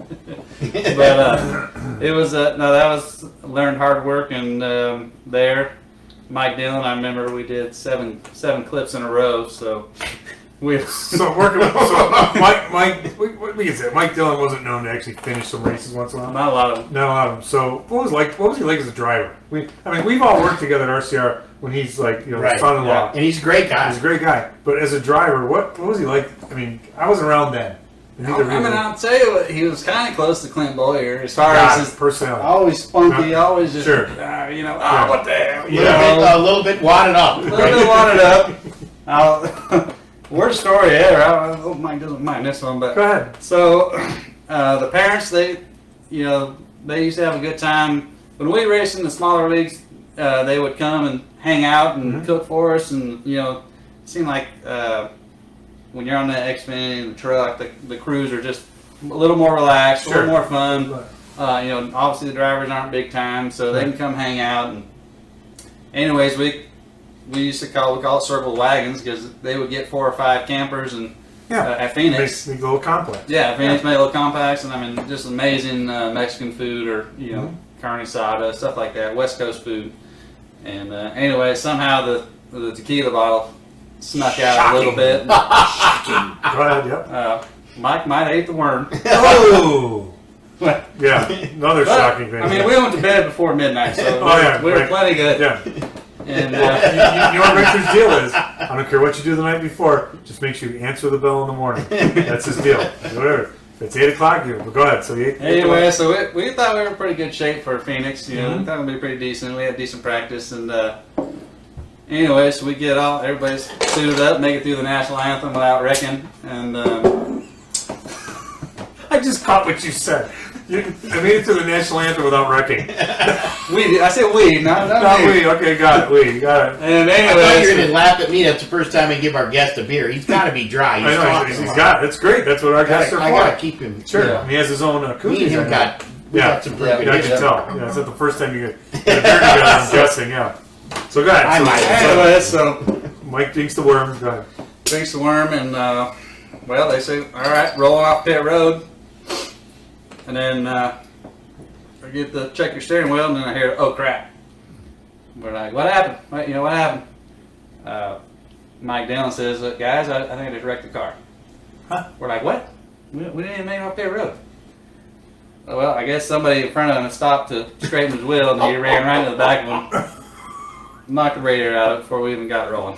but uh, it was uh, no, that was learned hard work, and um, there, Mike Dillon. I remember we did seven seven clips in a row, so we. So working with so Mike, Mike, we, we can say Mike Dillon wasn't known to actually finish some races once in a while. Not a lot of. Not a lot of them. So what was like? What was he like as a driver? We, I mean, we've all worked together at R C R when he's like, you know, Right, son-in-law. And he's a great guy. He's a great guy, but as a driver, what what was he like? I mean, I wasn't around then. I mean, I'll tell you what, he was kind of close to Clint Boyer as far God, as his personality. always spunky, always just Sure. uh, you know, oh, Yeah. what the hell, A you little, know, bit, a little bit wadded up. a little bit wadded up. I'll, worst story ever. I hope Mike doesn't mind this one, but Go ahead. so uh, the parents, they, you know, they used to have a good time when we raced in the smaller leagues. Uh, they would come and hang out and Mhm. cook for us, and you know, it seemed like uh, when you're on the Xfinity and the truck, the, the crews are just a little more relaxed, a Sure. little more fun. Uh, you know, obviously the drivers aren't big time, so they can come hang out. And anyways, we we used to call we call it circle wagons because they would get four or five campers and Yeah. uh, at Phoenix. Make, make a little complex. Yeah, Phoenix made little compacts, and I mean, just amazing uh, Mexican food or you know, Mhm. carne asada, stuff like that, West Coast food. And uh, anyway, somehow the the tequila bottle snuck out a little bit. Go ahead. Yep. Uh, Mike might have ate the worm. Oh. But, Yeah. Another but, shocking thing. I mean, we went to bed before midnight, so Oh, we, were, yeah, we were right. plenty good. Yeah. And You, uh, you know what Richard's deal is? I don't care what you do the night before. Just make sure you answer the bell in the morning. That's his deal. Whatever. If it's eight o'clock, you but go ahead. So you. anyway, so we, we thought we were in pretty good shape for Phoenix. You know, Mhm. we thought we'd be pretty decent. We had decent practice, and uh, anyway, so we get all everybody's suited up, make it through the national anthem without wrecking, and um, I just caught what you said. You, I made it to the national anthem without wrecking. we. I said we, not, not, Not me. we. Okay, got it. We got it. And I thought you were anyway, going to laugh at me. That's the first time I give our guest a beer. He's got to be dry. He's I know. talking He's, he's a lot. got it. It's great. That's what our I guests are gotta, I for. gotta keep him. Sure. Yeah. He has his own uh, koozies. Me and him I got, we Yeah. got some pretty Yeah, good Yeah, I we can did. tell. Yeah, it's not the first time you get a beer together, I'm guessing, yeah. So go ahead. I So, might have. anyway, so Mike dinks the worm. Go ahead. drinks the worm, and uh, well, they say, all right, rolling off pit road, and then uh, I get the check your steering wheel, and then I hear, oh crap. We're like, what happened? What, you know what happened? Uh, Mike Dillon says, "Look, guys, I, I think I just wrecked the car." Huh? We're like, what? We, we didn't even make it off pit road. Well, I guess somebody in front of him stopped to straighten his wheel, and he ran right into the back of him, knocked the radiator out of it before we even got it rolling.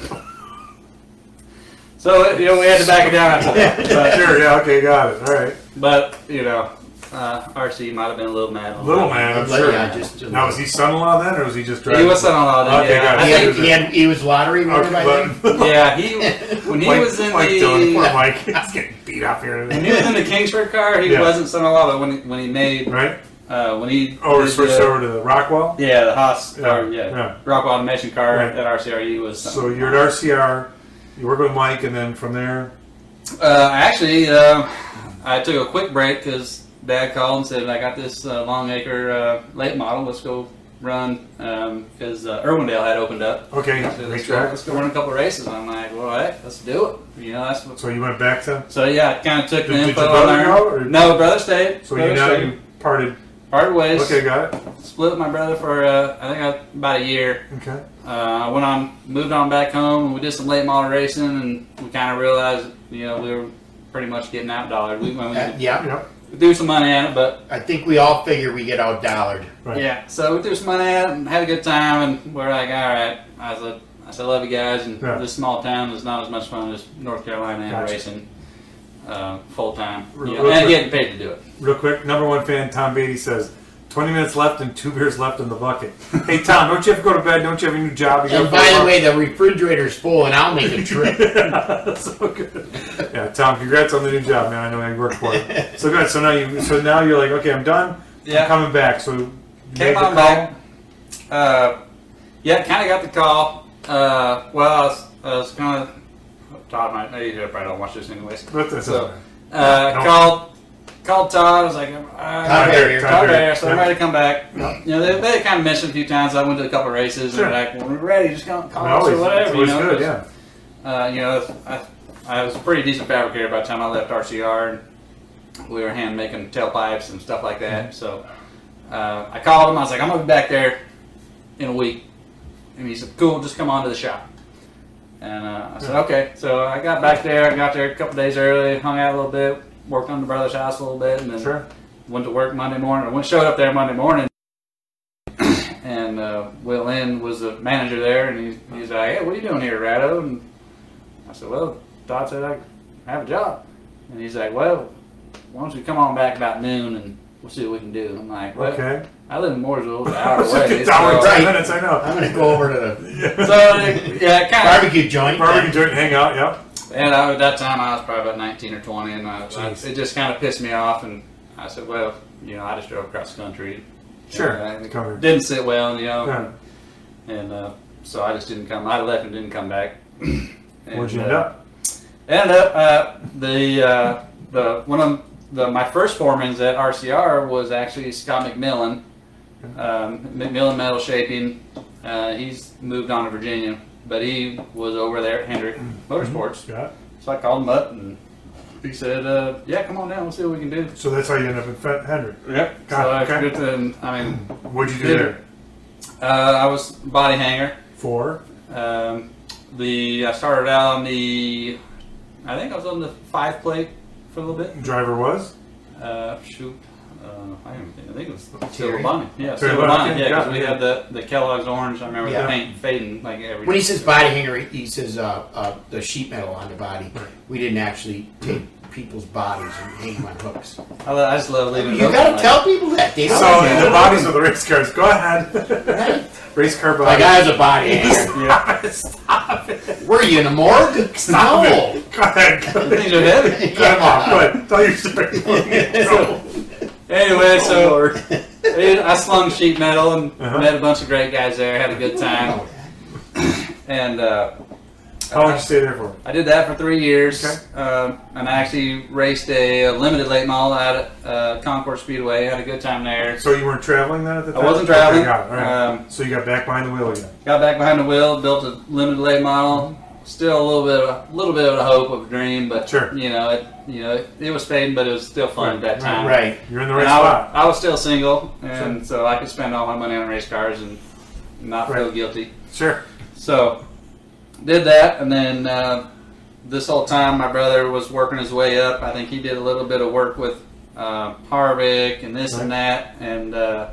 So, you know, we had to back it down after that. But, Sure, yeah, okay, got it. All right. but you know, uh, R C might have been a little mad. on Little that. man, I'm But, sure. yeah, just- Now, was he son-in-law then, or was he just driving? He was son-in-law then, Okay, yeah. got it. I He, think- had, he, had, he was lottery winner, Okay, I think. but Yeah, he when he Mike, was in Mike the Dillon, poor Mike, he's getting beat up here. when he was in the Kingsford car, he Yeah. wasn't son-in-law, but when he, when he made Right? uh, when he Oh, we're did switched the- over to the Rockwell. Yeah, the Haas, Yeah, or, yeah, yeah. Rockwell Automation car Right. at R C R E was. So you're at R C R. You work with Mike, and then from there, Uh, actually, uh, I took a quick break because Dad called and said, I got this uh, long acre uh, late model. Let's go run because uh, Irwindale had opened up. okay, So great let's, go, track. let's go run a couple races. I'm like, well, hey, let's do it. You know, that's what. So you went back to. So yeah, I kind of took Did- the did info your on brother there. go, or- No, brother stayed. So brother you now stayed. you parted. Parted ways. Okay, got it. Split with my brother for uh, I think uh, about a year. Okay. Uh, I went on, moved on back home, and we did some late model racing, and we kind of realized, you know, we were pretty much getting out dollared. We, we Uh, could yeah, Yep. do some money at it, but I think we all figure we get out dollared. Right. yeah. So we threw some money at it and had a good time, and we're like, all right. I said, I said, I love you guys, and Yeah. this small town is not as much fun as North Carolina and Gotcha. racing uh, full time, Real- you know, real and quick. getting paid to do it. Real quick, number one fan Tom Beatty says, twenty minutes left and two beers left in the bucket. Hey, Tom, don't you have to go to bed? Don't you have a new job? You And gotta by go the to way, the refrigerator's full, and I'll make a trip. work? So good. Yeah, Tom, congrats on the new job, man. I know you worked for it. So good. So now you, so now you're like, okay, I'm done. Yeah. I'm coming back. So you Came made the on call? back. Uh, yeah, kind of got the call. Uh, well, I was, I was kind of. Todd might. You probably don't watch this anyways. But that's So, okay. uh, No. called. Called Todd. I was like, uh, Todd Barrier. Todd Todd Barrier. Barrier. So I'm ready to come back. You know, they, they kind of mentioned a few times. I went to a couple races Sure. and they're like, when we're ready, just come call Always, us or whatever. it's You always know, good, 'cause, yeah. Uh, you know, I, I was a pretty decent fabricator by the time I left R C R. And we were hand making tailpipes and stuff like that. So uh, I called him. I was like, I'm gonna be back there in a week. And he said, cool, just come on to the shop. And uh, I said, okay. So I got back there. I got there a couple days early, hung out a little bit, worked on the brother's house a little bit, and then Sure. went to work Monday morning. I went showed up there Monday morning, and uh, Will Lynn was the manager there, and he, he's like, "Hey, what are you doing here, Rado?" And I said, "Well, Todd said I have a job," and he's like, "Well, why don't you come on back about noon and we'll see what we can do." I'm like, well, Okay. I live in Mooresville, it's an hour away. It's an hour and so, ten Right. minutes, I know. I'm going to go over to the so like, yeah, kind of. barbecue joint. Barbecue joint, hang out, yep. And I, at that time, I was probably about nineteen or twenty, and I, I, Jeez. it just kind of pissed me off. And I said, "Well, you know, I just drove across the country. Sure. And, uh, Come here. it didn't sit well, you know, Yeah. and uh, so I just didn't come. I left and didn't come back. And, Where'd you uh, end up? Ended up uh, the uh, the one of the my first foremans at R C R was actually Scott McMillan, um, McMillan Metal Shaping. Uh, he's moved on to Virginia, but he was over there at Hendrick Motorsports. Yeah. So I called him up and he said, uh, "Yeah, come on down. We'll see what we can do." So that's how you end up in Fe- Hendrick. Yep. Got so it, I okay. figured to, I mean, What'd you do Did- there? uh, I was body hanger. Four. Um, the I started out on the, I think I was on the five plate for a little bit. Driver was? Uh, shoot, uh, I don't even think, I think it was Terry? Silver Bonnie. Yeah, Terry Silver Bonnie, Bonnie. yeah, Yeah, got because it, we yeah. had the, the Kellogg's orange. I remember Yeah. the paint fading like every. When he says body hanger, he- he says uh, uh, the sheet metal on the body. We didn't actually take people's bodies and hang them on hooks. I, lo- I just love leaving. it You open got to like- tell people that. They So don't know. the bodies of the race cars. Go ahead. Right? Race car Like bodies. I was a body hanger. Yeah. Stop it. Were you in a morgue? Stop no. it. Go ahead. Go ahead. Things are heavy. Come on. Go ahead. Tell your story. So, anyway, Oh, so Lord. I slung sheet metal and Uh-huh. met a bunch of great guys there. Had a good time, and uh, How long did you stay there for? I did that for three years. Okay. Um, and I actually raced a, a limited late model out at uh, Concord Speedway. Had a good time there. So you weren't traveling then at the I time? wasn't traveling. Okay, got it. All right. Um, So you got back behind the wheel again. Got back behind the wheel, built a limited late model. Still a little bit, of a little bit of a hope of a dream, but Sure. you know, it, you know, it, it was fading, but it was still fun at that time. Right. You're in the And right I, spot. I was still single, and so I could spend all my money on race cars and not feel Right. guilty. Sure. So, did that, and then uh, this whole time my brother was working his way up. I think he did a little bit of work with uh, Harvick and this and that, and uh,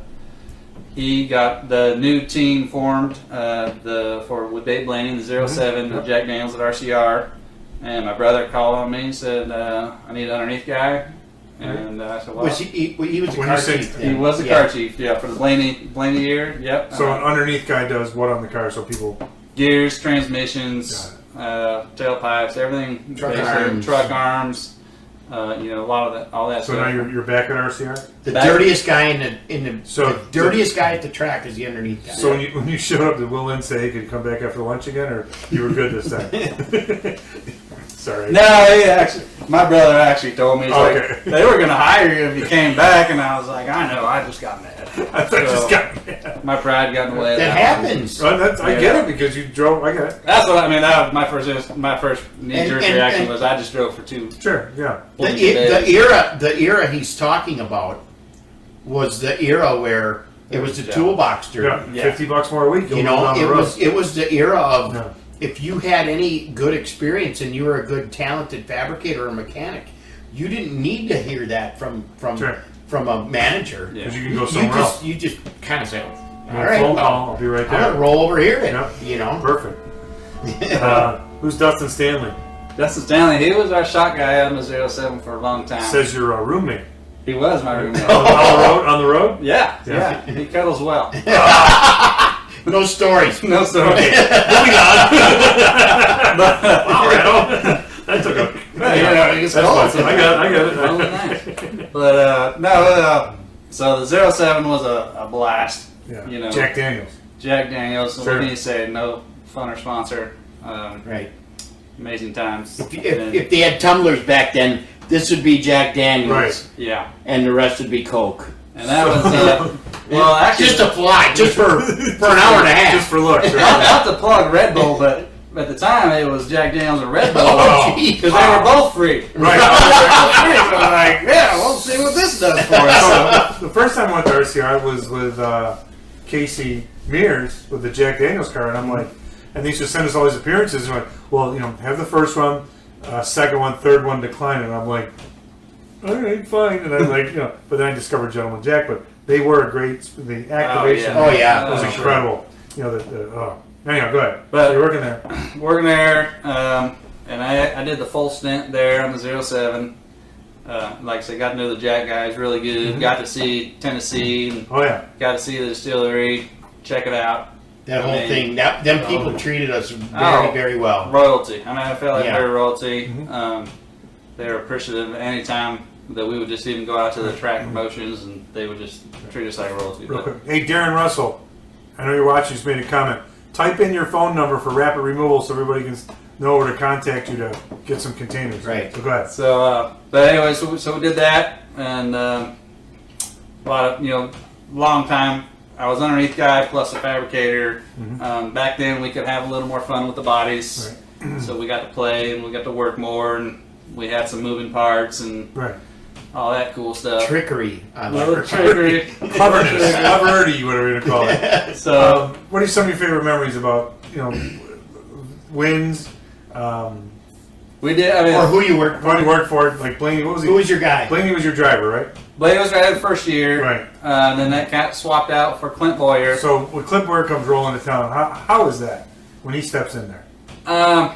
he got the new team formed uh, the for with Dave Blaney, the zero seven, Mhm. with Jack Daniels at R C R. And my brother called on me and said, uh, "I need an underneath guy." And uh, I said, "Well." Was he, he, well, he was a When car you say- chief He then. was the Yeah. car chief, yeah, for the Blaney Blaney year. Yep. So Uh, an underneath guy does what on the car so people... gears, transmissions, uh, tailpipes, everything. Truck basically, arms. Truck arms. Uh, you know, a lot of that, all that So stuff. now you're, you're back at R C R? The Back- dirtiest guy in the in the, So- the dirtiest guy at the track is the underneath guy. So when you, when you showed up, did Will Lynn say he could come back after lunch again, or you were good this time? Sorry. No, he actually, my brother actually told me he's Okay. like they were gonna hire you if you came back, and I was like, I know, I just got mad. I thought you So, just got mad. my pride got in the way. Of that that one. happens. Well, that's, I Yeah. get it because you drove. I get it. That's what I mean. That was my first my first knee jerk And- and- reaction and- was I just drove for two. Sure. Yeah. The, points e- a day. the era the era he's talking about was the era where it was the Yeah. toolbox dirty. Yeah. Yeah. Fifty bucks more a week. You'll You move know, down the it road. was it was the era of Yeah. if you had any good experience and you were a good talented fabricator or mechanic, you didn't need to hear that from from Sure. from a manager. Yeah. Because you can go You somewhere just else. you just kind of say, You all know, right, phone well, call. I'll be right I'm gonna there. roll over here then. Yeah. You know, Perfect. Uh, who's Dustin Stanley? Dustin Stanley, he was our shot guy on the zero seven for a long time. Says you're a roommate. He was my roommate. on the road? On the road? Yeah, Yeah. yeah, he cuddles well. No stories. No story. Moving on. Wow, Randall. That took a. Yeah, it's That's cold. awesome. I got it. I got it. Really nice. But uh, no, uh, so the zero seven was a, a blast. Yeah. You know, Jack Daniels. Jack Daniels. Sure. What do you say? No funner sponsor. Um, Right. amazing times. If, if, And- if they had tumblers back then, this would be Jack Daniels, Right. yeah, and the rest would be Coke. and that was uh, well, actually, Just to fly, just for for an hour and a half. Just for looks. not, Right? not to plug Red Bull, but at the time it was Jack Daniels and Red Bull Oh, because they were both free. Right. So I'm like, yeah, we'll see what this does for us. So, the first time I went to R C R was with uh, Casey Mears with the Jack Daniels car, and I'm like, and they used to send us all these appearances. And like, well, you know, have the first one, uh, second one, third one, decline. And I'm like, all right, fine. And I'm like, you know, but then I discovered Gentleman Jack. But they were a great. The activation. Oh, yeah. was Oh, incredible. You know, the, the oh. Anyhow, go ahead. But- so you're working there. Working there, um, and I, I did the full stint there on the zero seven. Uh, like I said, got to know the Jack guys really good. Mhm. Got to see Tennessee. And Oh yeah. got to see the distillery. Check it out. That whole I mean- thing, that them people Oh. treated us very, Oh. very well. Royalty. I mean, I felt like Yeah. they were royalty. Mhm. Um, they were appreciative any time that we would just even go out to the track promotions, and they would just treat us like royalty. Real But quick. Hey, Darren Russell. I know you're watching. Just made a comment. Type in your phone number for rapid removal so everybody can know where to contact you to get some containers. Right. So go ahead. So, uh, but anyway, so, we- so we did that, and um, a lot of, you know, long time. I was underneath guy plus a fabricator. Mhm. Um, back then, we could have a little more fun with the bodies, so we got to play and we got to work more, and we had some moving parts and Right. all that cool stuff. Trickery. I Little love it. trickery. Cleverness. Cleverity, whatever you're going to call it. So, Um, what are some of your favorite memories about, you know, wins? Um, we did. I mean, Or who you work when you for. worked for it, like Blaney, what was he? Who was your guy? Blaney was your driver, right? Blade was right the first year. Right. Uh, then that got swapped out for Clint Boyer. So when Clint Boyer comes rolling to town, how, how is that when he steps in there? Um,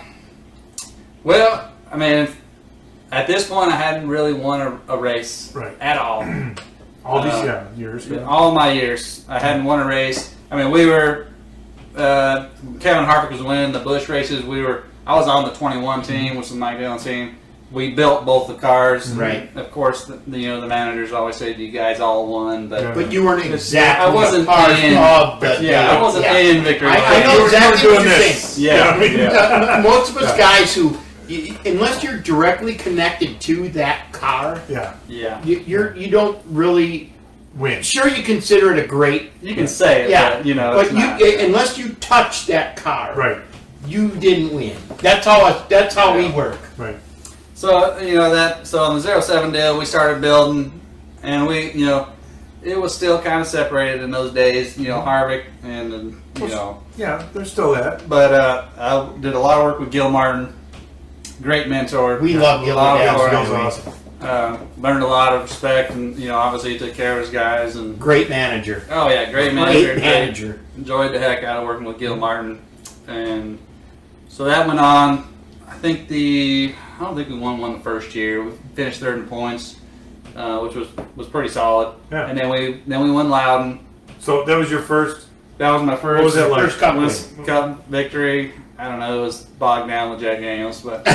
well, I mean, at this point, I hadn't really won a, a race Right. at all. All these Uh, yeah, years. Yeah. All my years, I hadn't won a race. I mean, we were uh, Kevin Harvick was winning the Busch races. We were. I was on the twenty-one team, which was Mike Dillon's team. We built both the cars. Right. Of course, the, the, you know the managers always say you guys all won, but Yeah. But you weren't exactly I wasn't a part in- of the. yeah, I wasn't yeah. in victory. I, I lane. know You were- exactly you were what doing you're this. saying. Yeah, I mean, yeah. Most of us Yeah. guys who, y- unless you're directly connected to that car, Yeah. Yeah, you, you're you don't really. Win. Sure, you consider it a great. you can say it, Yeah, but you know, but it's you not. unless you touch that car, Right. you didn't win. That's how us, that's how we Yeah. work. Right. So you know that. So on the zero seven deal, we started building, and we, you know, it was still kind of separated in those days. You know, Harvick and, and you know, Yeah, there's still that. but uh, I did a lot of work with Gil Martin. Great mentor. We love Gil. Love Yeah, Gil. That was we- awesome. Uh, learned a lot of respect, and you know, obviously he took care of his guys. And Great manager. oh yeah, great manager. Great manager. Enjoyed the heck out of working with Gil Martin, and so that went on. I think the I don't think we won one the first year. We finished third in points, uh, which was was pretty solid. Yeah. And then we then we won Loudon. So that was your first. That was my first What was that like? First cup was win. cup victory. I don't know. It was bogged down with Jack Daniels, but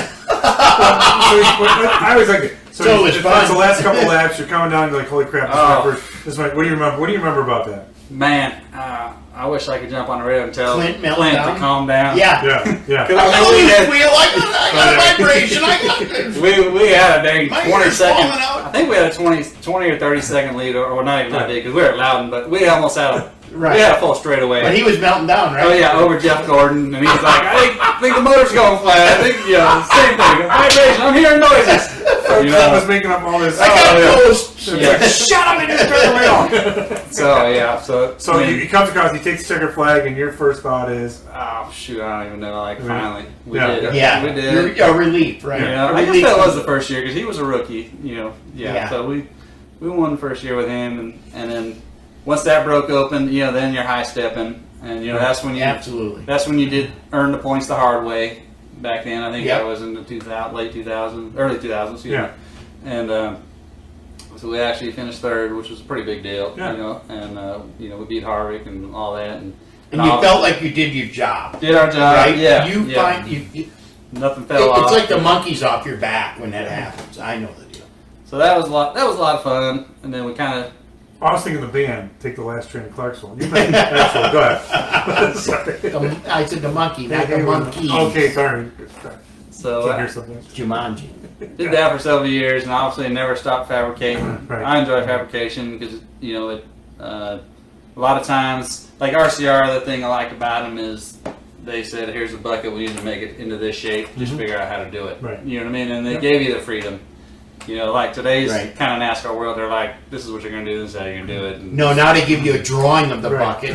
I always like it. So, So it was it's, fun. it's the last couple laps. You're coming down. You're like, holy crap! This is Oh. my first. This is my. What do you remember? What do you remember about that? man, uh, I wish I could jump on the radio and tell Clint Clint, melted to down? calm down. Yeah. Yeah. Yeah. 'Cause I I know mean, we this had- wheel. I got, I got vibration. I got this. We, we had a dang My twenty ear's second. falling out. I think we had a twenty, twenty or thirty second lead, or, or not even that Right. big because we were at Loudon, but we almost had a Right. we had a full straightaway. But he was melting down, right? Oh yeah, over Jeff Gordon, and he was like, I think, I think the motor's going flat. I think you know, same thing. Vibration. I'm hearing noises. So You Clint know. was making up all this. I got Oh, yeah. close. Yeah. Shut up and just turn the wheel on. So yeah, so So I mean, he, he comes across. He takes the checkered flag, and your first thought is, oh shoot, I don't even know. Like Yeah. finally, we Yeah. did. it. Yeah. we did. it. You're- A relief, right? You know, A I guess relief. that was the first year because he was a rookie. You know, yeah. Yeah. So we we won the first year with him, and and then once that broke open, you know, then you're high stepping, and you know that's when you Absolutely. that's when you did earn the points the hard way. Back then, I think Yep. that was in the two thousand, late two thousand, early two thousands. Yeah. And um, So we actually finished third, which was a pretty big deal. Yeah. You know, and uh, you know we beat Harvick and all that, and, And you felt like you did your job. did our job, Right? Yeah. You yeah. find you, you Nothing it, fell off. it's like the monkeys off your back when that happens. I know the deal. So that was a lot. That was a lot of fun, and then we kind of. I was thinking the band, Take the Last Train to Clarksville. You think, actually, go ahead. Sorry. The, I said the monkey, not the monkey. Okay, sorry. So Can't uh, hear something. Jumanji. did that for several years, and obviously never stopped fabricating. Right. I enjoy fabrication because you know it. Uh, a lot of times, like R C R, the thing I like about them is they said, "Here's a bucket. We need to make it into this shape. Just Mhm. figure out how to do it." Right. You know what I mean? And they Yep. gave you the freedom. You know, like today's Right. kind of NASCAR world, they're like, "This is what you're going to do. This is how you're going to do it." And No, now they give you a drawing of the Right. bucket.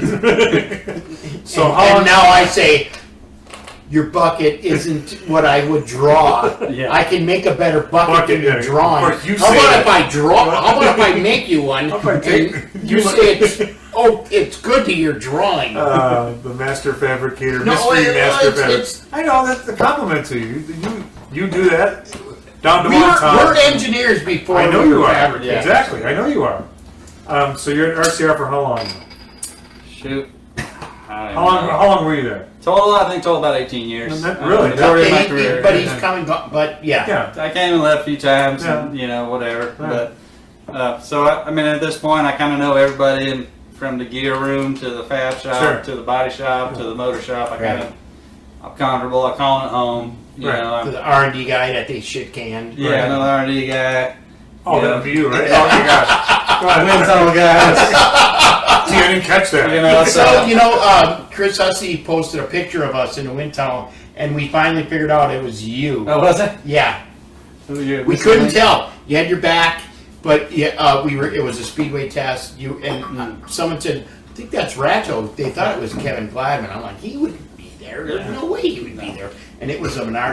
So and, how and long- now I say, your bucket isn't what I would draw. Yeah. I can make a better bucket, Bucket, than yeah, your of drawing. course, you How say about that. if I draw? How about if I make you one? How about and take- you say it's oh, it's good to your drawing. Uh, the master fabricator, No, mystery it- master it's- fabricator. it's- I know that's the compliment to you. You you do that down to we one were, time. we're engineers before I know we you were are. fabricators. Exactly, I know you are. Um, so you're at R C R for how long? shoot, I don't How long? even know. How long were you there? Total, I think total about eighteen years. Not Uh, really. majority of my He- he- career. but he's coming, go- but yeah. Yeah. I came and left a few times, Yeah. and, you know, whatever. Yeah. But uh, so I, I mean, at this point, I kind of know everybody, in, from the gear room to the fab shop Sure. to the body shop to the motor shop. I kind Right. of, I'm comfortable. I call it home. You Right. know, To I'm, the R and D guy that they shit canned. yeah, Right. another R and D guy. Oh, Yeah. that would be you, right? Oh my gosh. Go ahead. Wind tunnel guys. See, I didn't catch that. You know, So, so you know, uh, Chris Hussey posted a picture of us in the wind tunnel, and we finally figured out it was you. oh, was it? Yeah, Who you- we couldn't tell. You had your back, but yeah, uh, we were. It was a speedway test. You and uh, someone said, "I think that's Ratto." They thought it was Kevin Gladman. I'm like, he wouldn't be there. There's no way he would be there. And it was a Menard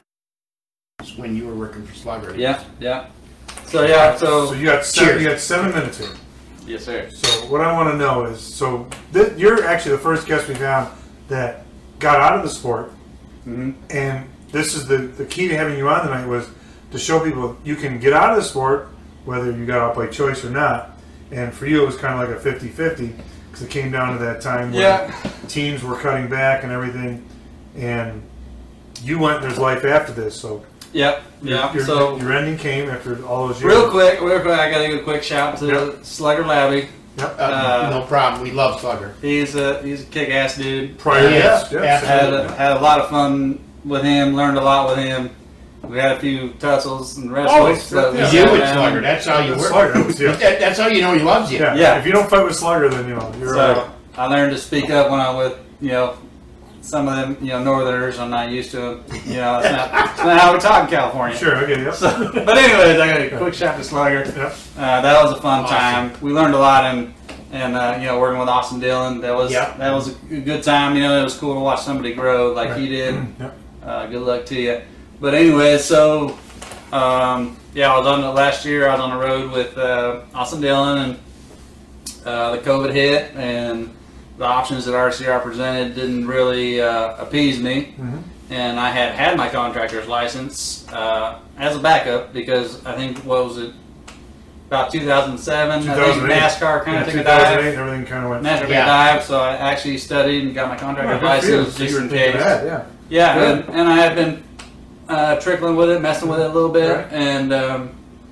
when you were working for Slugger. Yeah, yeah. So yeah, so, So you got seven, Cheers. you got seven minutes here. yes, sir. So what I want to know is, so th- you're actually the first guest we found that got out of the sport, Mm-hmm. and this is the the key to having you on tonight was to show people you can get out of the sport whether you got out by choice or not. And for you, it was kind of like a fifty-fifty because it came down to that time where Yeah. teams were cutting back and everything, and you went. There's life after this, so Yep, your, yeah. your, So your ending came after all those years. real quick, real quick, I got to give a quick shout to Yep. Slugger Labby. Yep. Uh, Uh, no problem. We love Slugger. He's a he's a kick-ass dude. Prior, Yeah, yes, yeah, yes, Had a, had a lot of fun with him. Learned a lot with him. We had a few tussles and wrestles. Always, but we yeah. You sat do it, down. Slugger. That's how you work. Slugger, that was- yeah. That, that's how you know he loves you. Yeah. Yeah. If you don't fight with Slugger, then you know you're So right. I learned to speak up when I'm with you know some of them you know Northerners. I'm not used to them. You know, it's not, it's not how we talk in California. Sure. Okay. Yep. So, but anyways, I got a quick shout to Slugger. Yep. Uh, that was a fun Awesome. time. We learned a lot, and and uh, you know, working with Austin Dillon, that was Yep. that was a good time. You know, it was cool to watch somebody grow like he did. Yep. Uh, good luck to you. But anyway, so um, yeah, I was on the last year. I was on the road with uh, Austin Dillon, and uh, the COVID hit, and the options that R C R presented didn't really uh, appease me. Mhm. And I had had my contractor's license uh, as a backup because I think what was it about two thousand seven? I think two thousand eight. NASCAR kind Yeah, of took a two thousand eight, dive. everything kind of went. NASCAR took Yeah. a dive, so I actually studied and got my contractor's Oh, good for you. license So you just were in thinking case. of that, yeah. Yeah, Good. and, and I had been uh, trickling with it, messing with it a little bit, Right. and um,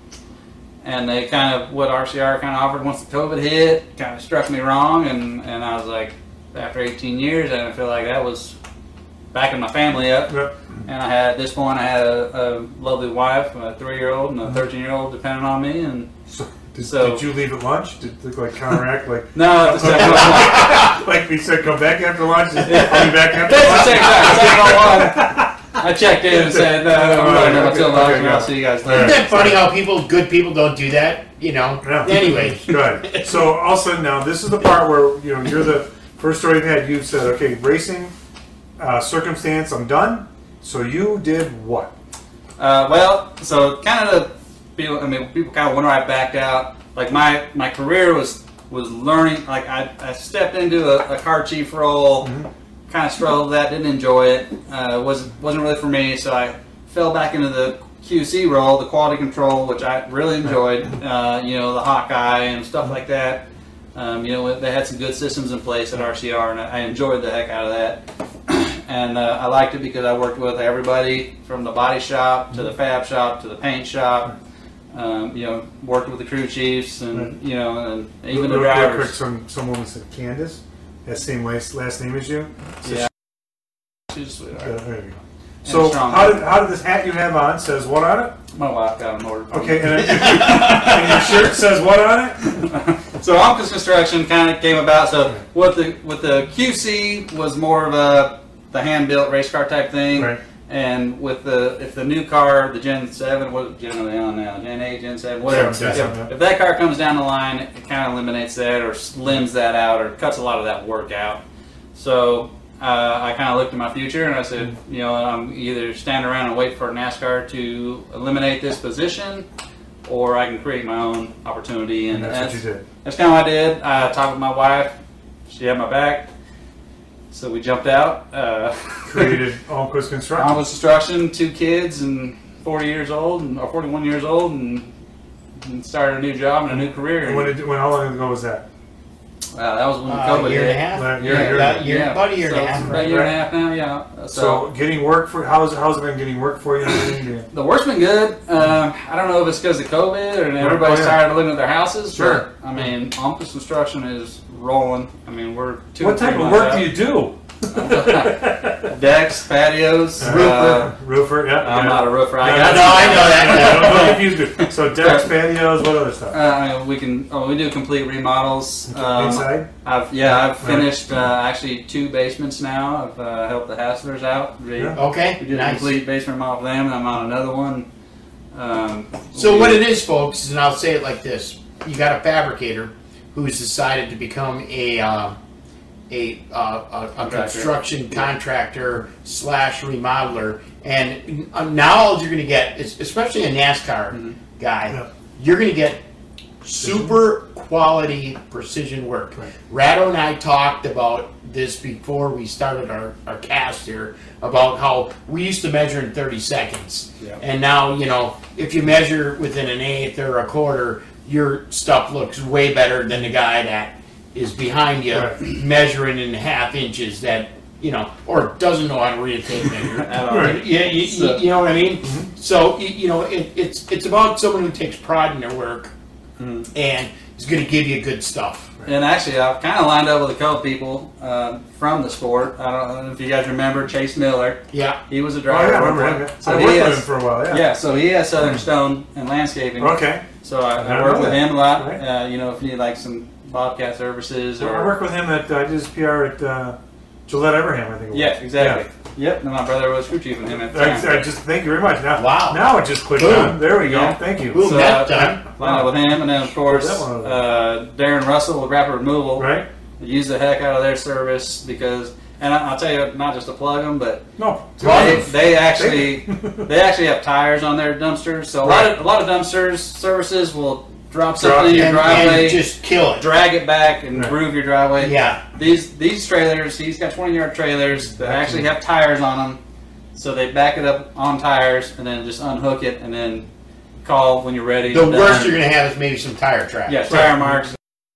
and they kind of what R C R kind of offered once the COVID hit kind of struck me wrong, and, and I was like, after eighteen years, I didn't feel like that was backing my family up. Yep. And I had at this point, I had a, a lovely wife, a three-year-old and a thirteen-year-old depending on me, and So did, So- did you leave at lunch? Did it like counteract like no, at the second one. like we said, come back after lunch? I'll be back after That's the lunch. same time. Second one. I checked in and said, no, I'm Alright, going to okay, until lunch, okay, and I'll good. see you guys Isn't later. that funny how people, good people, don't do that? You know. Yeah. Anyway. Good. So all of a sudden now, this is the part where you know you're the first story you've had. You said, okay, racing uh, circumstance, I'm done. So you did what? Uh, well, so kind of the people, I mean, people kind of wonder I backed out. Like my, my career was was learning. Like I, I stepped into a, a car chief role, Mhm. kind of struggled with that, didn't enjoy it. Uh, wasn't wasn't really for me. So I fell back into the Q C role, the quality control, which I really enjoyed. Uh, you know, the Hawkeye and stuff like that. Um, you know, they had some good systems in place at R C R, and I enjoyed the heck out of that. And uh, I liked it because I worked with everybody from the body shop to the fab shop to the paint shop. Um, you know, worked with the crew chiefs and Right. you know, and even Real- the real quick, drivers. Some someone said Candace, that same last, last name as you. So Yeah, she- she's a sweetheart. uh, there you go. So strong. how did how did this hat you have on says what on it? My wife got an order. for me. Okay, and, then, and your shirt says what on it? So Omkus Construction kind of came about. So what the with the Q C was more of a the hand built race car type thing, Right. and with the if the new car, the Gen Seven, what gen are they on now? Gen Eight, Gen Seven, whatever. Seven, if, seven, yeah. if that car comes down the line, it kind of eliminates that or slims that out or cuts a lot of that work out. So uh, I kind of looked at my future and I said, you know, I'm either stand around and wait for NASCAR to eliminate this position, or I can create my own opportunity. And, And that's what you did. That's kind of what I did. I talked with my wife. She had my back. So we jumped out. Uh, Created Almquist Construction. Almquist Construction, two kids, and forty years old, and, or forty-one years old, and, and started a new job and a new career. And when did, when how long ago was that? Uh, that was when Uh, COVID a year hit. and a half. Like, Yeah, year- about, year, Yeah. about a year So and a it's half. About a year and a half now, yeah. So, So getting work for how's how's it been getting work for you? and everything? Yeah. the work's been good. Uh, I don't know if it's because of COVID and everybody's Oh, yeah. tired of looking at their houses. Sure. But, I mean, Almquist Construction is rolling. I mean, we're two What or three type of months work out. do you do? Decks, patios. Uh, Roofer, roofer. Yeah. I'm yeah. not a roofer. I No, got no, I know that. Don't, don't confuse me. So decks, patios, what other stuff? Uh, I mean, we can. Oh, we do complete remodels. Um, Inside. I've yeah, I've Right. finished uh, actually two basements now. I've uh, helped the Hasslers out. We, Yeah. Okay, we did a nice. complete basement remodel for them, and I'm on another one. Um, So we- what it is, folks, and I'll say it like this: you got a fabricator who's decided to become a uh, a, uh, a, a Contractor. construction contractor slash remodeler, and uh, now all you're going to get, is, especially a NASCAR Mhm. guy, Yeah. you're going to get super quality precision work. Right. Rado and I talked about this before we started our, our cast here about how we used to measure in thirty seconds. Yeah. And now, you know, if you measure within an eighth or a quarter, your stuff looks way better than the guy that is behind you Right. measuring in half inches that, you know, or doesn't know how to read a tape measure. At all. Right. Yeah, you, you, you know what I mean? So, y- you know, it, it's it's about someone who takes pride in their work Mhm. and is going to give you good stuff. And actually, I've kind of lined up with a couple people uh, from the sport. I don't know if you guys remember Chase Miller. Yeah. He was a Oh driver. yeah, I at one remember him. point. Yeah. So I he worked with has- him for a while. Yeah. Yeah, so he has Southern Stone and landscaping. Okay. So I, I I didn't work know with that. him a lot. Right. Uh, you know, if you need like some Bobcat services I or worked with him at uh, I did his P R at uh, Gillette Everham, I think. It was. yeah, exactly. Yep. And my brother was crew chief with him at the I, time. I just thank you very much. Now, Wow. now it just clicked Boom. on. There we go. Yeah. Thank you. Boom. So that uh, time. lined up with him, and then of course That one over there. uh, Darren Russell with Rapid Removal. Right? Use the heck out of their service because, and I, I'll tell you, not just to plug them, but No. they, they actually they actually have tires on their dumpsters. So a lot of a lot of dumpsters services will drop something in your and, driveway, and just kill it. drag it back, and Right. groove your driveway. Yeah. These these trailers, he's got twenty yard trailers that actually have tires on them. So they back it up on tires and then just unhook it and then call when you're ready. The Done. worst you're going to have is maybe some tire tracks. yeah, tire marks.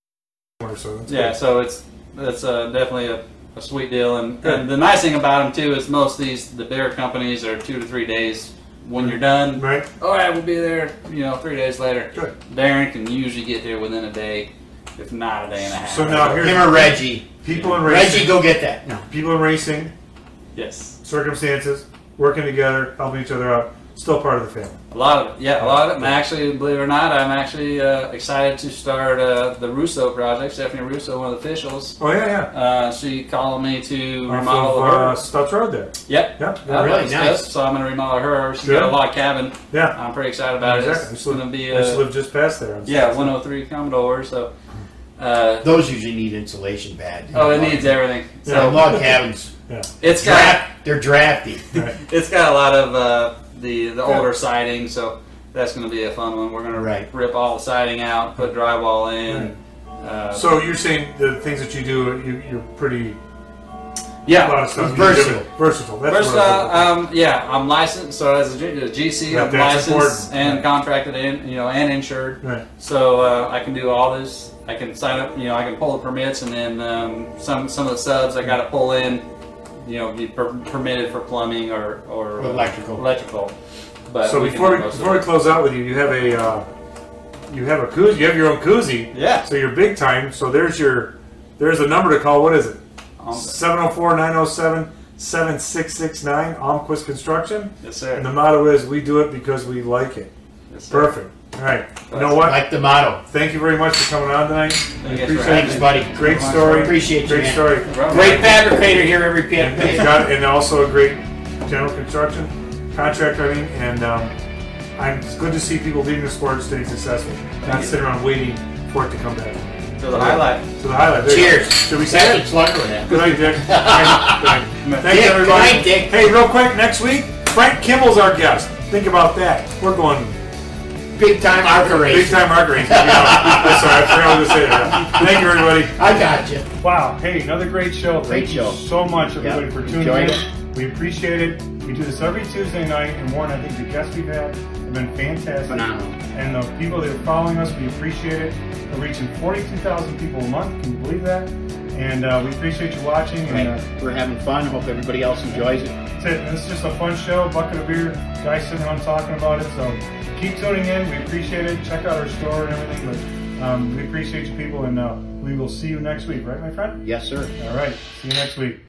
Or so. That's Yeah, good. so it's that's uh, definitely a, a sweet deal. And, Good. and the nice thing about them too is most of these the bigger companies are two to three days when you're done. Right? All right, we'll be there. You know, three days later. Good. Darren can usually get there within a day, if not a day and a half. So now here's Him or Reggie. people in Reggie, racing. go get that. No. People in racing, yes. circumstances, working together, helping each other out. Still part of the family. A lot of it, yeah, a lot of it. And actually, believe it or not, I'm actually uh, excited to start uh, the Russo project. Stephanie Russo, one of the officials, Oh yeah, yeah. uh, she called me to Off remodel of, her. uh, Stutz Road there. Yep. Yep. Uh, Really discussed, nice. So I'm going to remodel her. She's Good. got a log cabin. Yeah. I'm pretty excited about Exactly. I it. It's used, going to to live, be I used to a live just past there. on yeah Stutz. one oh three Commodore. So uh, Those usually need insulation bad. oh, it needs everything. So So log cabins, Yeah. it's got draft, they're drafty. Right. it's got a lot of uh, the the Good. older siding. So that's going to be a fun one. We're going Right. to rip all the siding out, put drywall in. Uh, So you're saying the things that you do, you, you're pretty Yeah. a lot of stuff. You Versatile. do. Versatile. That's First, what I was uh, looking um, yeah, I'm licensed. So as a G- a G C, That- I'm that's licensed important. and Right. contracted in, you know, and insured. for. Right. So uh, I can do all this. I can sign up. You know, I can pull the permits, and then um, some some of the subs I got to pull in. You know, be per- permitted for plumbing or or uh, Electrical. Electrical. But So we can before do we, most of before we it. close out with you, you have a uh, you have a koozie. You have your own koozie. Yeah. So you're big time. So there's your there's a number to call. What is it? Um, seven oh four, nine oh seven, seven six six nine. Almquist Construction. yes, sir. And the motto is we do it because we like it. Yes, sir. Perfect. All right. You know what? Like the motto. Thank you very much for coming on tonight. Thank you Appreciate for having Thanks, me. buddy. Great story. Appreciate you, Great man. story. Great fabricator here every And, pit. he's got, and also a great general construction contractor. I mean, and um, I'm, it's good to see people leaving the sport and staying successful, not you. sitting around waiting for it to come back. To the highlight. So the highlight. There you Cheers. go. Should we say That's it? what Slugger had. Good night, Dick. Good night. Thank Dick, you, everybody. good night, Dick. Hey, real quick, next week, Frank Kimball's our guest. Think about that. We're going Big time arca big race. time arc racing. You know. I'm sorry, I forgot to say that. Thank you, everybody. I got you. Wow. Hey, another great show. Great Thank show. you so much, everybody, Yep, for tuning enjoyed in. it. We appreciate it. We do this every Tuesday night, and Warren, I think the guests we've had have been fantastic. Phenomenal. And the people that are following us, we appreciate it. We're reaching forty-two thousand people a month. Can you believe that? And uh, we appreciate you watching. And, uh, We're having fun. Hope everybody else enjoys it. that's it. This is just a fun show. Bucket of beer, guys sitting around talking about it. So keep tuning in. We appreciate it. Check out our store and everything. But um, we appreciate you people, and uh, we will see you next week, right, my friend? Yes, sir. All right. See you next week.